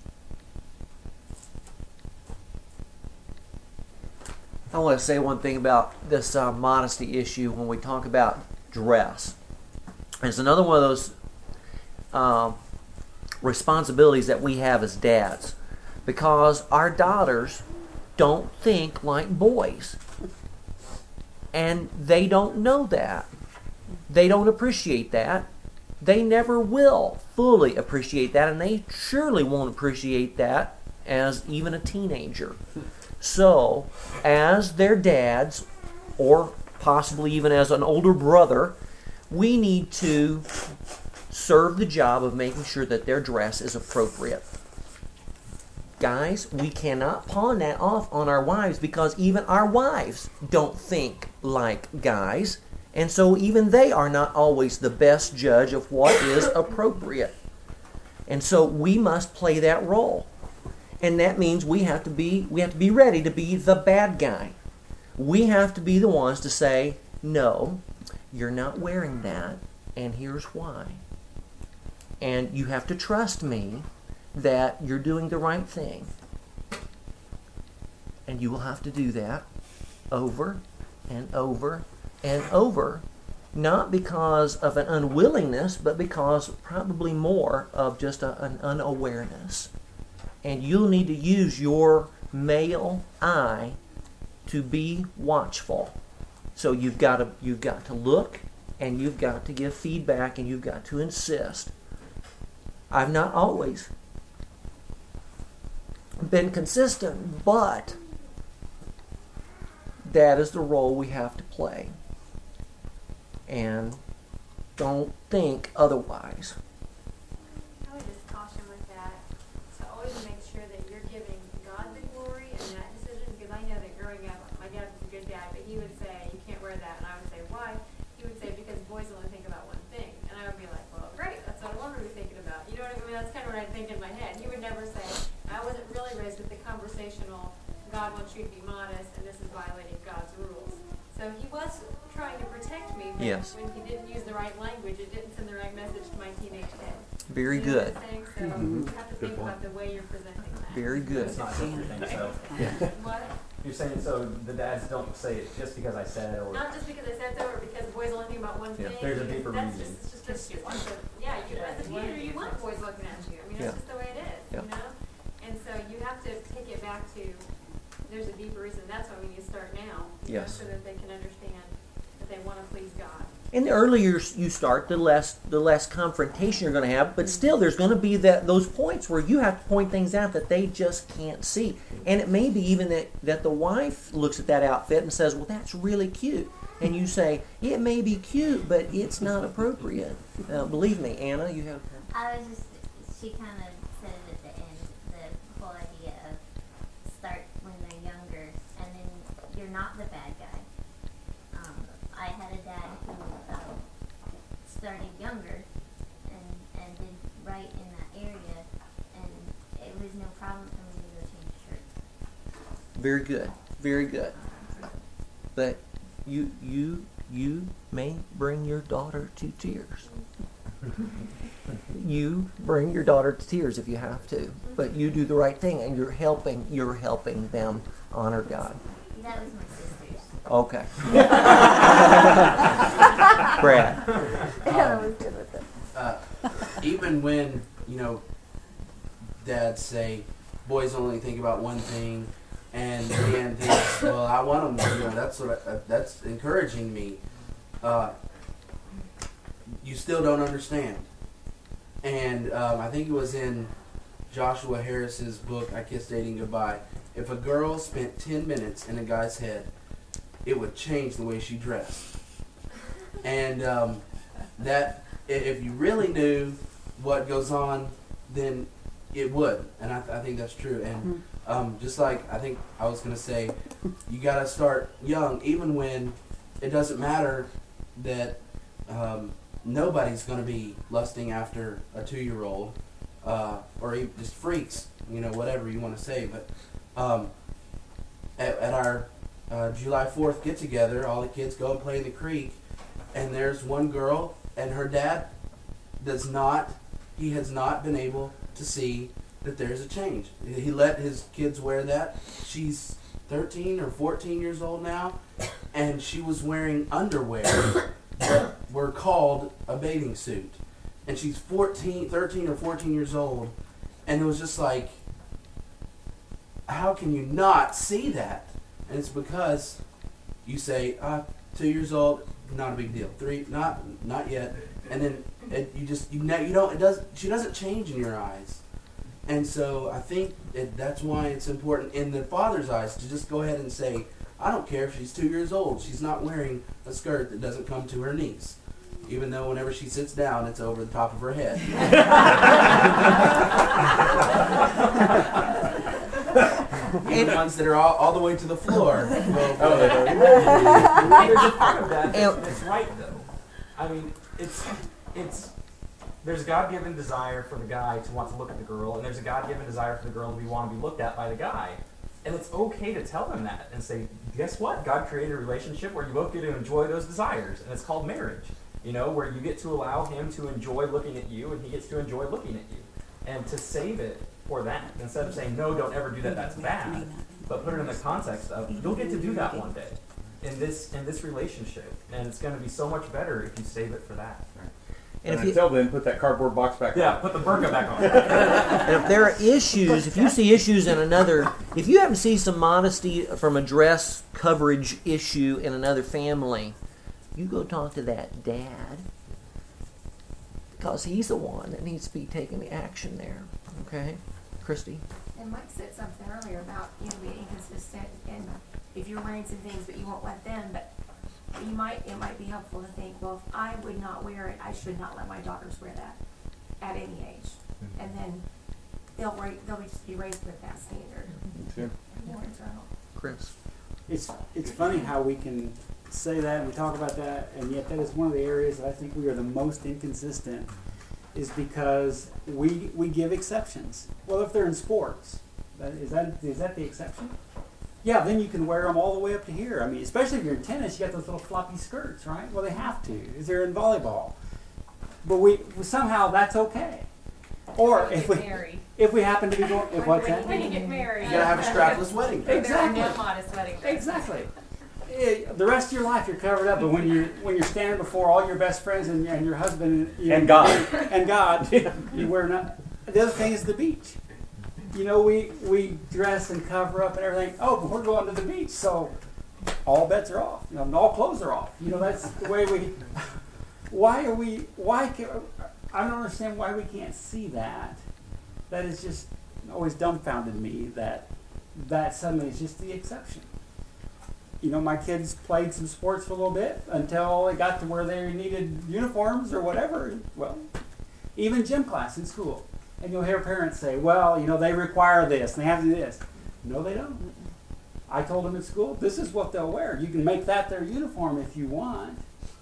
I want to say one thing about this uh, modesty issue when we talk about dress. It's another one of those um, responsibilities that we have as dads, because our daughters don't think like boys, and they don't know that. They don't appreciate that. They never will fully appreciate that, and they surely won't appreciate that as even a teenager. So, as their dads, or possibly even as an older brother, we need to serve the job of making sure that their dress is appropriate. Guys, we cannot pawn that off on our wives, because even our wives don't think like guys. And so even they are not always the best judge of what is appropriate. And so we must play that role. And that means we have to be we have to be ready to be the bad guy. We have to be the ones to say, no, you're not wearing that, and here's why. And you have to trust me that you're doing the right thing. And you will have to do that over and over and over, not because of an unwillingness, but because probably more of just a, an unawareness. And you'll need to use your male eye to be watchful. So you've got to you've got to look, and you've got to give feedback, and you've got to insist. I've not always been consistent, but that is the role we have to play. And don't think otherwise. I would just caution with that to always make sure that you're giving God the glory in that decision, because I know that growing up, my dad was a good dad, but he would say, you can't wear that, and I would say, why? He would say, because boys only think about one thing. And I would be like, well, great, that's what I want to be thinking about. You know what I mean? That's kind of what I think in my head. He would never say, I wasn't really raised with the conversational, God wants you to be modest, and this is violating God's rules. So he was trying to protect me, but Yes. when he didn't use the right language, it didn't send the right message to my teenage head. Very You know good. what I'm saying? So Mhm. you have to think about the way you're presenting that. Very good. It's not just your thing, so. What? You're saying so the dads don't say it just because I said, or Not just because I said so, or because boys only think about one Yeah, thing. there's a deeper That's reason. Just, it's just, it's just a, yeah, you, as a teenager, you want boys looking at you. I mean, that's Yeah. just the way it is, Yeah. you know? And so you have to take it back to, there's a deeper reason. That's why we need to start now. You Yes. know, so that they can understand that they want to please God. And the earlier you start, the less the less confrontation you're going to have. But still, there's going to be that those points where you have to point things out that they just can't see. And it may be even that, that the wife looks at that outfit and says, well, that's really cute. And you say, it may be cute, but it's not appropriate. Uh, believe me, Anna, you have... I was just, she kind of said it at the end, the whole idea of start when they're younger, and then you're not the bad guy. Um, I had a dad who um, started younger and, and did right in that area, and it was no problem for me to go change shirts. Very good. Very good. But you you you may bring your daughter to tears. You bring your daughter to tears if you have to, but you do the right thing, and you're helping you're helping them honor God. That was my sister's. Okay. Brad. Anna was good with it. Uh, even when, you know, dads say, boys only think about one thing, and Dan thinks, well, I want them. You know, that's what I, that's encouraging me. Uh, you still don't understand. And um, I think it was in Joshua Harris's book, I Kissed Dating Goodbye. If a girl spent ten minutes in a guy's head, it would change the way she dressed. And um, that, if you really knew what goes on, then it would. And I, th- I think that's true. And um, just like I think I was going to say, you got to start young, even when it doesn't matter that um, nobody's going to be lusting after a two-year-old uh, or even just freaks, you know, whatever you want to say. But um, at, at our uh, July fourth get-together, all the kids go and play in the creek, and there's one girl, and her dad does not, he has not been able to see that there's a change. He let his kids wear that. She's thirteen or fourteen years old now, and she was wearing underwear that were called a bathing suit. And she's fourteen, thirteen or fourteen years old, and it was just like, how can you not see that? And it's because you say, uh, two years old, not a big deal. Three, not not yet. And then it, you just you know you don't it does she doesn't change in your eyes. And so I think it, that's why it's important in the father's eyes to just go ahead and say, I don't care if she's two years old. She's not wearing a skirt that doesn't come to her knees, even though whenever she sits down, it's over the top of her head. Even the ones that are all, all the way to the floor. Well, Oh, there's a part of that that's, that's right, though. I mean, it's it's there's a God-given desire for the guy to want to look at the girl, and there's a God-given desire for the girl to be want to be looked at by the guy. And it's okay to tell them that and say, guess what? God created a relationship where you both get to enjoy those desires, and it's called marriage. You know, where you get to allow him to enjoy looking at you, and he gets to enjoy looking at you. And to save it for that, instead of saying, no, don't ever do that, that's bad, but put it in the context of, you'll get to do that one day in this in this relationship, and it's going to be so much better if you save it for that. And, and until then, put that cardboard box back yeah, on. Yeah, put the burqa back on. And if there are issues, if you see issues in another, if you happen to see some modesty from a dress coverage issue in another family, you go talk to that dad, because he's the one that needs to be taking the action there. Okay? Christy? And Mike said something earlier about, you know, being inconsistent, and if you're wearing some things but you won't let them, but you might, it might be helpful to think, well, if I would not wear it, I should not let my daughters wear that at any age. Mm-hmm. And then they'll ra- they'll just be raised with that standard. Sure. More internal. Chris? It's it's funny how we can say that and we talk about that, and yet that is one of the areas that I think we are the most inconsistent, is because we we give exceptions. Well, if they're in sports, that, is that is that the exception? Yeah, then you can wear them all the way up to here. I mean, especially if you're in tennis, you got those little floppy skirts, right? Well, they have to. Is they're in volleyball, but we somehow that's okay. Or if we married. if we happen to be going, if what's that? When you get married, you gotta have a strapless wedding dress. Exactly. No modest wedding dress. Exactly. It, the rest of your life you're covered up, but when you're when you're standing before all your best friends and, and your husband you, and God and God, you wear not. The other thing is the beach. You know, we we dress and cover up and everything. Oh, but we're going to the beach, so all bets are off. You know, all clothes are off. You know, that's the way we. Why are we? Why can, I don't understand why we can't see that. That is just always dumbfounded me that that suddenly is just the exception. You know, my kids played some sports for a little bit until they got to where they needed uniforms or whatever. Well, even gym class in school. And you'll hear parents say, well, you know, they require this, and they have to do this. No, they don't. I told them in school, this is what they'll wear. You can make that their uniform if you want.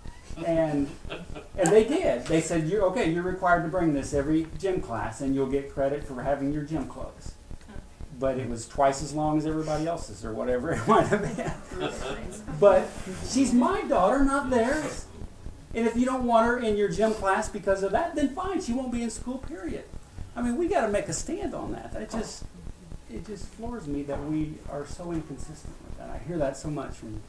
And and they did. They said, you're okay, you're required to bring this every gym class, and you'll get credit for having your gym clothes. But it was twice as long as everybody else's, or whatever it might have been. But she's my daughter, not theirs. And if you don't want her in your gym class because of that, then fine, she won't be in school, period. I mean, we got to make a stand on that. That just, it just floors me that we are so inconsistent with that. I hear that so much from.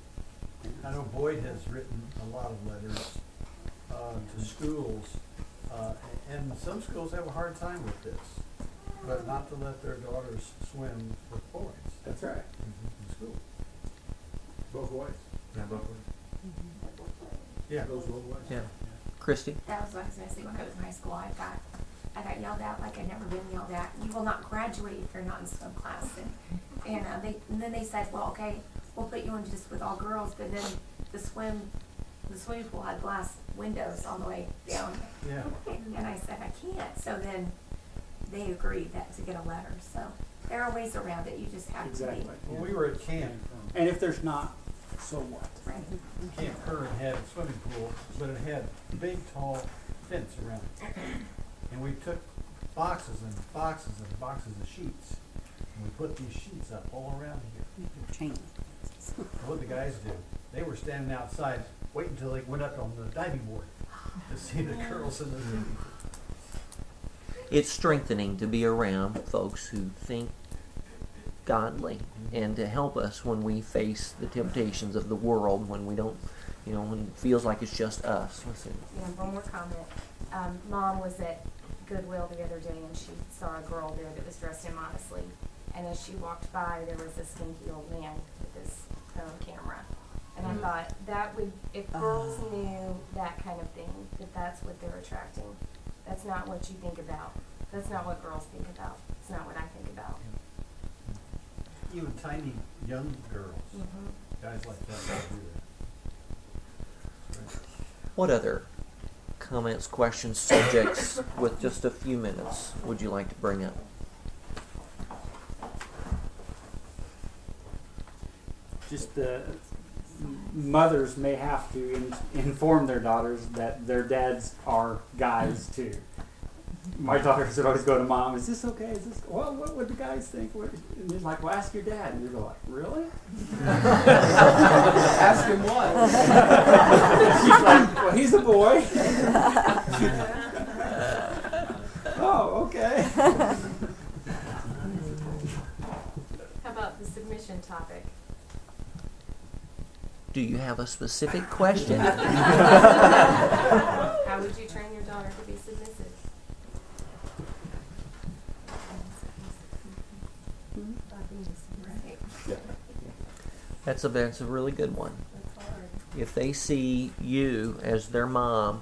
I know Boyd has written a lot of letters uh, to schools, uh, and some schools have a hard time with this. But not to let their daughters swim with boys That's right. in school. Both ways. Yeah, both ways. Yeah. Goes both ways. Yeah. Christy? That was what I was gonna say. When I was in high school, I got, I got yelled at like I'd never been yelled at. You will not graduate if you're not in swim class. And, and uh, they, and then they said, well, okay, we'll put you in just with all girls. But then the swim, the swimming pool had glass windows all the way down. Yeah. And I said, I can't. So then they agreed that to get a letter. So there are ways around it. You just have Exactly. to be. Well, we were at camp. And if there's not, so what? Right. Camp Curran had a swimming pool, but it had a big, tall fence around it. And we took boxes and boxes and boxes of sheets, and we put these sheets up all around here. Chain. What the guys do, they were standing outside, waiting until they went up on the diving board to see the girls in the swimming pool. It's strengthening to be around folks who think godly and to help us when we face the temptations of the world, when we don't, you know, when it feels like it's just us. Listen. Yeah, one more comment. Um, Mom was at Goodwill the other day and she saw a girl there that was dressed immodestly. And as she walked by, there was a stinky old man with his phone camera. And I thought that would, if girls knew that kind of thing, that that's what they're attracting. That's not what you think about. That's not what girls think about. It's not what I think about. Even tiny young girls, Mhm. guys like that will do that. What other comments, questions, subjects with just a few minutes would you like to bring up? Just the mothers may have to in, inform their daughters that their dads are guys too. My daughters would always go to mom, is this okay? Is this, well, what would the guys think? What, and they're like, well, ask your dad. And you're like, really? Ask him what? She's like, well, he's a boy. Oh, okay. How about the submission topic? Do you have a specific question? How would you train your daughter to be submissive? That's a that's a really good one. If they see you as their mom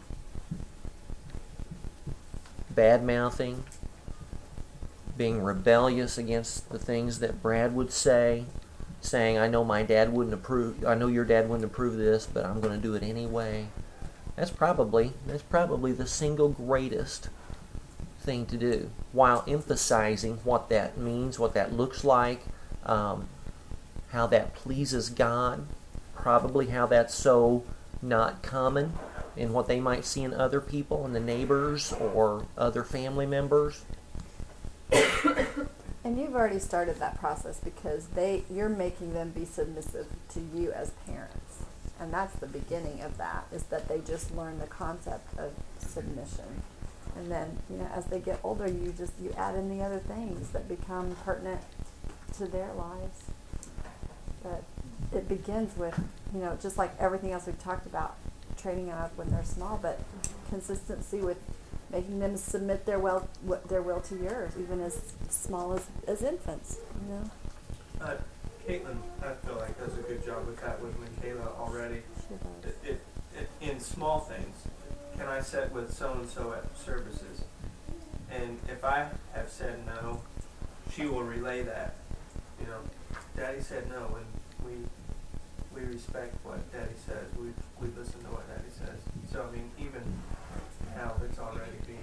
bad mouthing, being rebellious against the things that Brad would say, saying, I know my dad wouldn't approve I know your dad wouldn't approve of this, but I'm gonna do it anyway. That's probably that's probably the single greatest thing to do, while emphasizing what that means, what that looks like, um, how that pleases God, probably how that's so not common in what they might see in other people, in the neighbors or other family members. And you've already started that process because they you're making them be submissive to you as parents. And that's the beginning of that, is that they just learn the concept of submission. And then, you know, as they get older, you just you add in the other things that become pertinent to their lives. But it begins with, you know, just like everything else we've talked about, training them up when they're small, but consistency with making them submit their will their will to yours, even as small as, as infants, you know. Uh, Caitlin, I feel like does a good job with that with Michaela already. She does. It, it, it, in small things, can I sit with so-and-so at services? And if I have said no, she will relay that. You know, Daddy said no, and we we respect what Daddy says. We we listen to what Daddy says. So I mean, even now it's already being.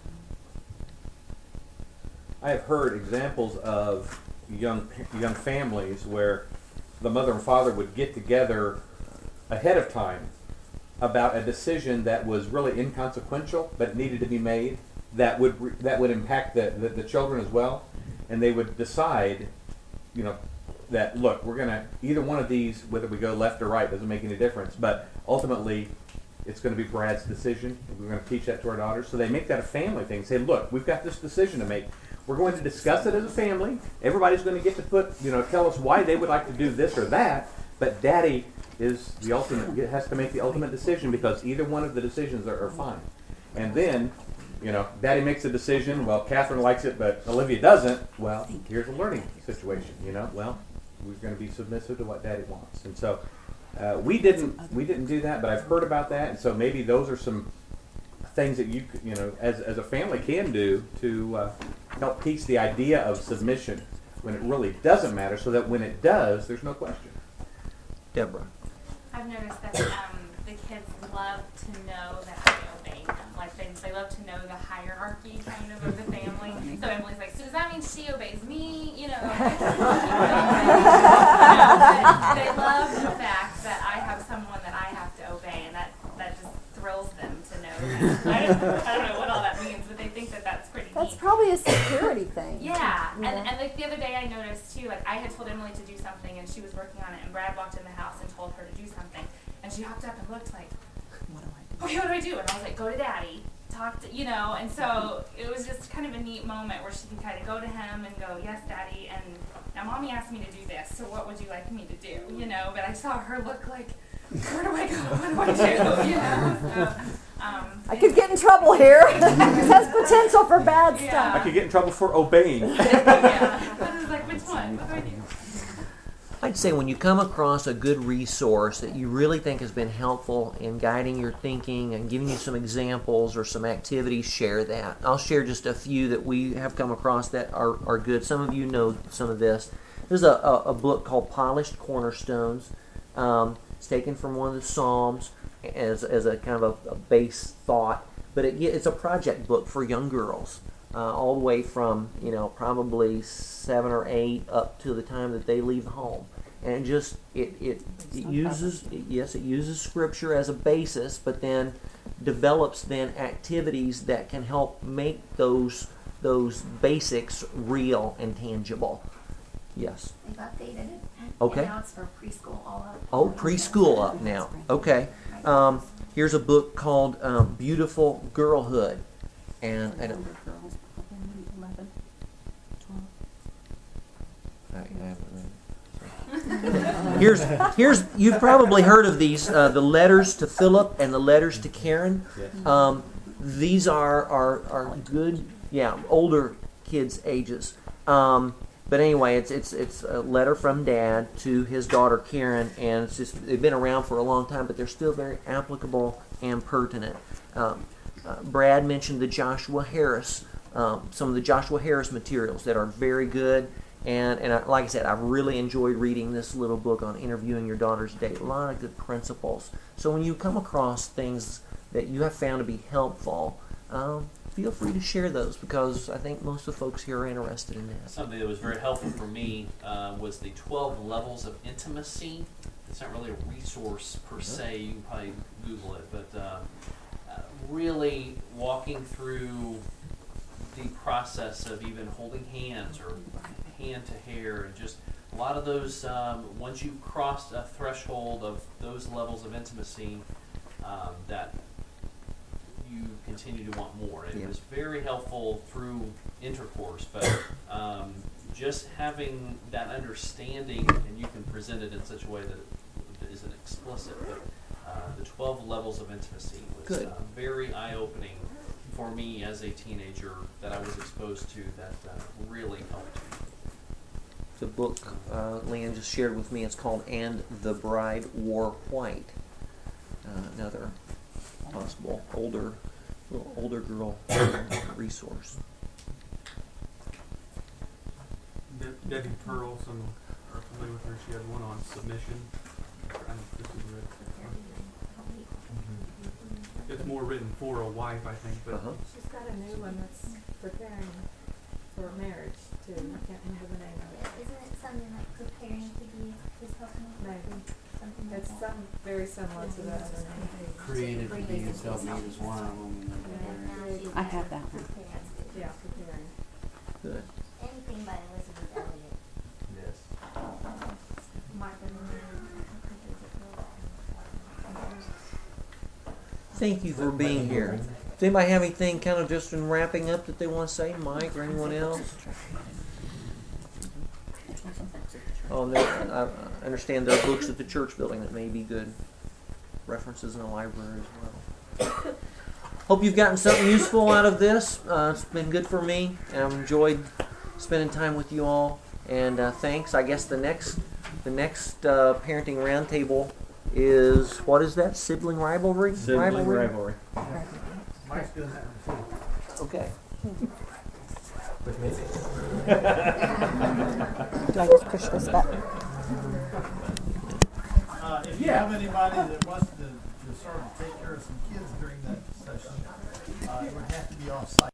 I have heard examples of young young families where the mother and father would get together ahead of time about a decision that was really inconsequential but needed to be made, that would re- that would impact the, the, the children as well, and they would decide, you know, that look, we're going to either one of these, whether we go left or right doesn't make any difference, but ultimately it's going to be Brad's decision. We're going to teach that to our daughters. So they make that a family thing. Say, look, we've got this decision to make. We're going to discuss it as a family. Everybody's going to get to put, you know, tell us why they would like to do this or that. But Daddy is the ultimate, has to make the ultimate decision, because either one of the decisions are, are fine. And then You know, Daddy makes a decision. Well, Catherine likes it, but Olivia doesn't. Well, here's a learning situation. You know, well, we're going to be submissive to what Daddy wants. And so uh, we didn't we didn't do that, but I've heard about that, and so maybe those are some things that you c- you know as as a family can do to uh, help teach the idea of submission when it really doesn't matter, so that when it does, there's no question. Deborah. I've noticed that um, the kids love to know that I obey them. Like they, they love to know the hierarchy kind of of the family. So Emily's like, so does that mean she obeys me? You know, but they love the fact that I have someone that I have to obey, and that, that just thrills them to know that. I don't, I don't know what all that means, but they think that that's pretty That's neat. probably a security thing. Yeah, you and, know? and like the other day I noticed too, like I had told Emily to do something and she was working on it, and Brad walked in the house and told her to do something, and she hopped up and looked like, what do I do? Okay, what do I do? And I was like, go to Daddy, talk to, you know, and so it was just kind of a neat moment where she could kind of go to him and go, yes, Daddy, and now Mommy asked me to do this, so what would you like me to do, you know, but I saw her look like, where do I go, what do I do, you know, so, um, I could get in trouble here. This has potential for bad Yeah. stuff. I could get in trouble for obeying. yeah, but it was like, which one, what do I do? I'd say when you come across a good resource that you really think has been helpful in guiding your thinking and giving you some examples or some activities, share that. I'll share just a few that we have come across that are, are good. Some of you know some of this. There's a, a, a book called Polished Cornerstones. Um, it's taken from one of the Psalms as, as a kind of a, a base thought, but it, it's a project book for young girls. Uh, all the way from, you know, probably seven or eight up to the time that they leave home. And it just, it, it, it uses, it, yes, it uses Scripture as a basis, but then develops then activities that can help make those, those basics real and tangible. Yes. They've updated it. Okay. And now it's for preschool all up. Oh, preschool up now. Okay. Um, here's a book called um, Beautiful Girlhood. And I don't... I, I haven't read. Here's, here's. You've probably heard of these, uh, the letters to Philip and the letters to Karen. Um, these are, are are good, yeah, older kids' ages. Um, but anyway, it's it's it's a letter from Dad to his daughter Karen, and it's just they've been around for a long time, but they're still very applicable and pertinent. Um, uh, Brad mentioned the Joshua Harris, um, some of the Joshua Harris materials that are very good. And, and I, like I said, I've really enjoyed reading this little book on interviewing your daughter's date. A lot of good principles. So when you come across things that you have found to be helpful, um, feel free to share those, because I think most of the folks here are interested in that. Something that was very helpful for me uh, was the twelve levels of intimacy. It's not really a resource per se. You can probably Google it, but uh, uh, really walking through the process of even holding hands or hand to hair, and just a lot of those, um, once you've crossed a threshold of those levels of intimacy, um, that you continue to want more. It Yeah. was very helpful through intercourse, but um, just having that understanding, and you can present it in such a way that it isn't explicit, but uh, the twelve levels of intimacy was Good. uh, very eye-opening for me as a teenager that I was exposed to, that uh, really helped me. The book uh, Leanne just shared with me, it's called And the Bride Wore White. Uh, another possible older, little older girl resource. De- Debbie Pearl, some are familiar with her. She has one on submission. I don't know if this is written. It's more written for a wife, I think. But Uh-huh. She's got a new one that's preparing for marriage too. I can't remember the name of it. Isn't it something like preparing to be his husband? Maybe. Something like It's that. some very similar to that other name. Created to be his helpmeet is one of them. Yeah. I have that one. Yeah, preparing. Good. Anything by Elizabeth Elliot. Yes. Thank you for being here. Does anybody have anything kind of just in wrapping up that they want to say, Mike or anyone else? Oh, there, I I understand there are books at the church building that may be good references in the library as well. hope you've gotten something useful out of this. Uh, it's been good for me, and I've enjoyed spending time with you all. And uh, thanks. I guess the next the next uh, parenting roundtable is, what is that? Sibling rivalry? Sibling rivalry. Mike's doing that one too. Okay. With me. Do I just push this button? Uh, if you have anybody that wants to, to sort of take care of some kids during that session, uh, it would have to be off site.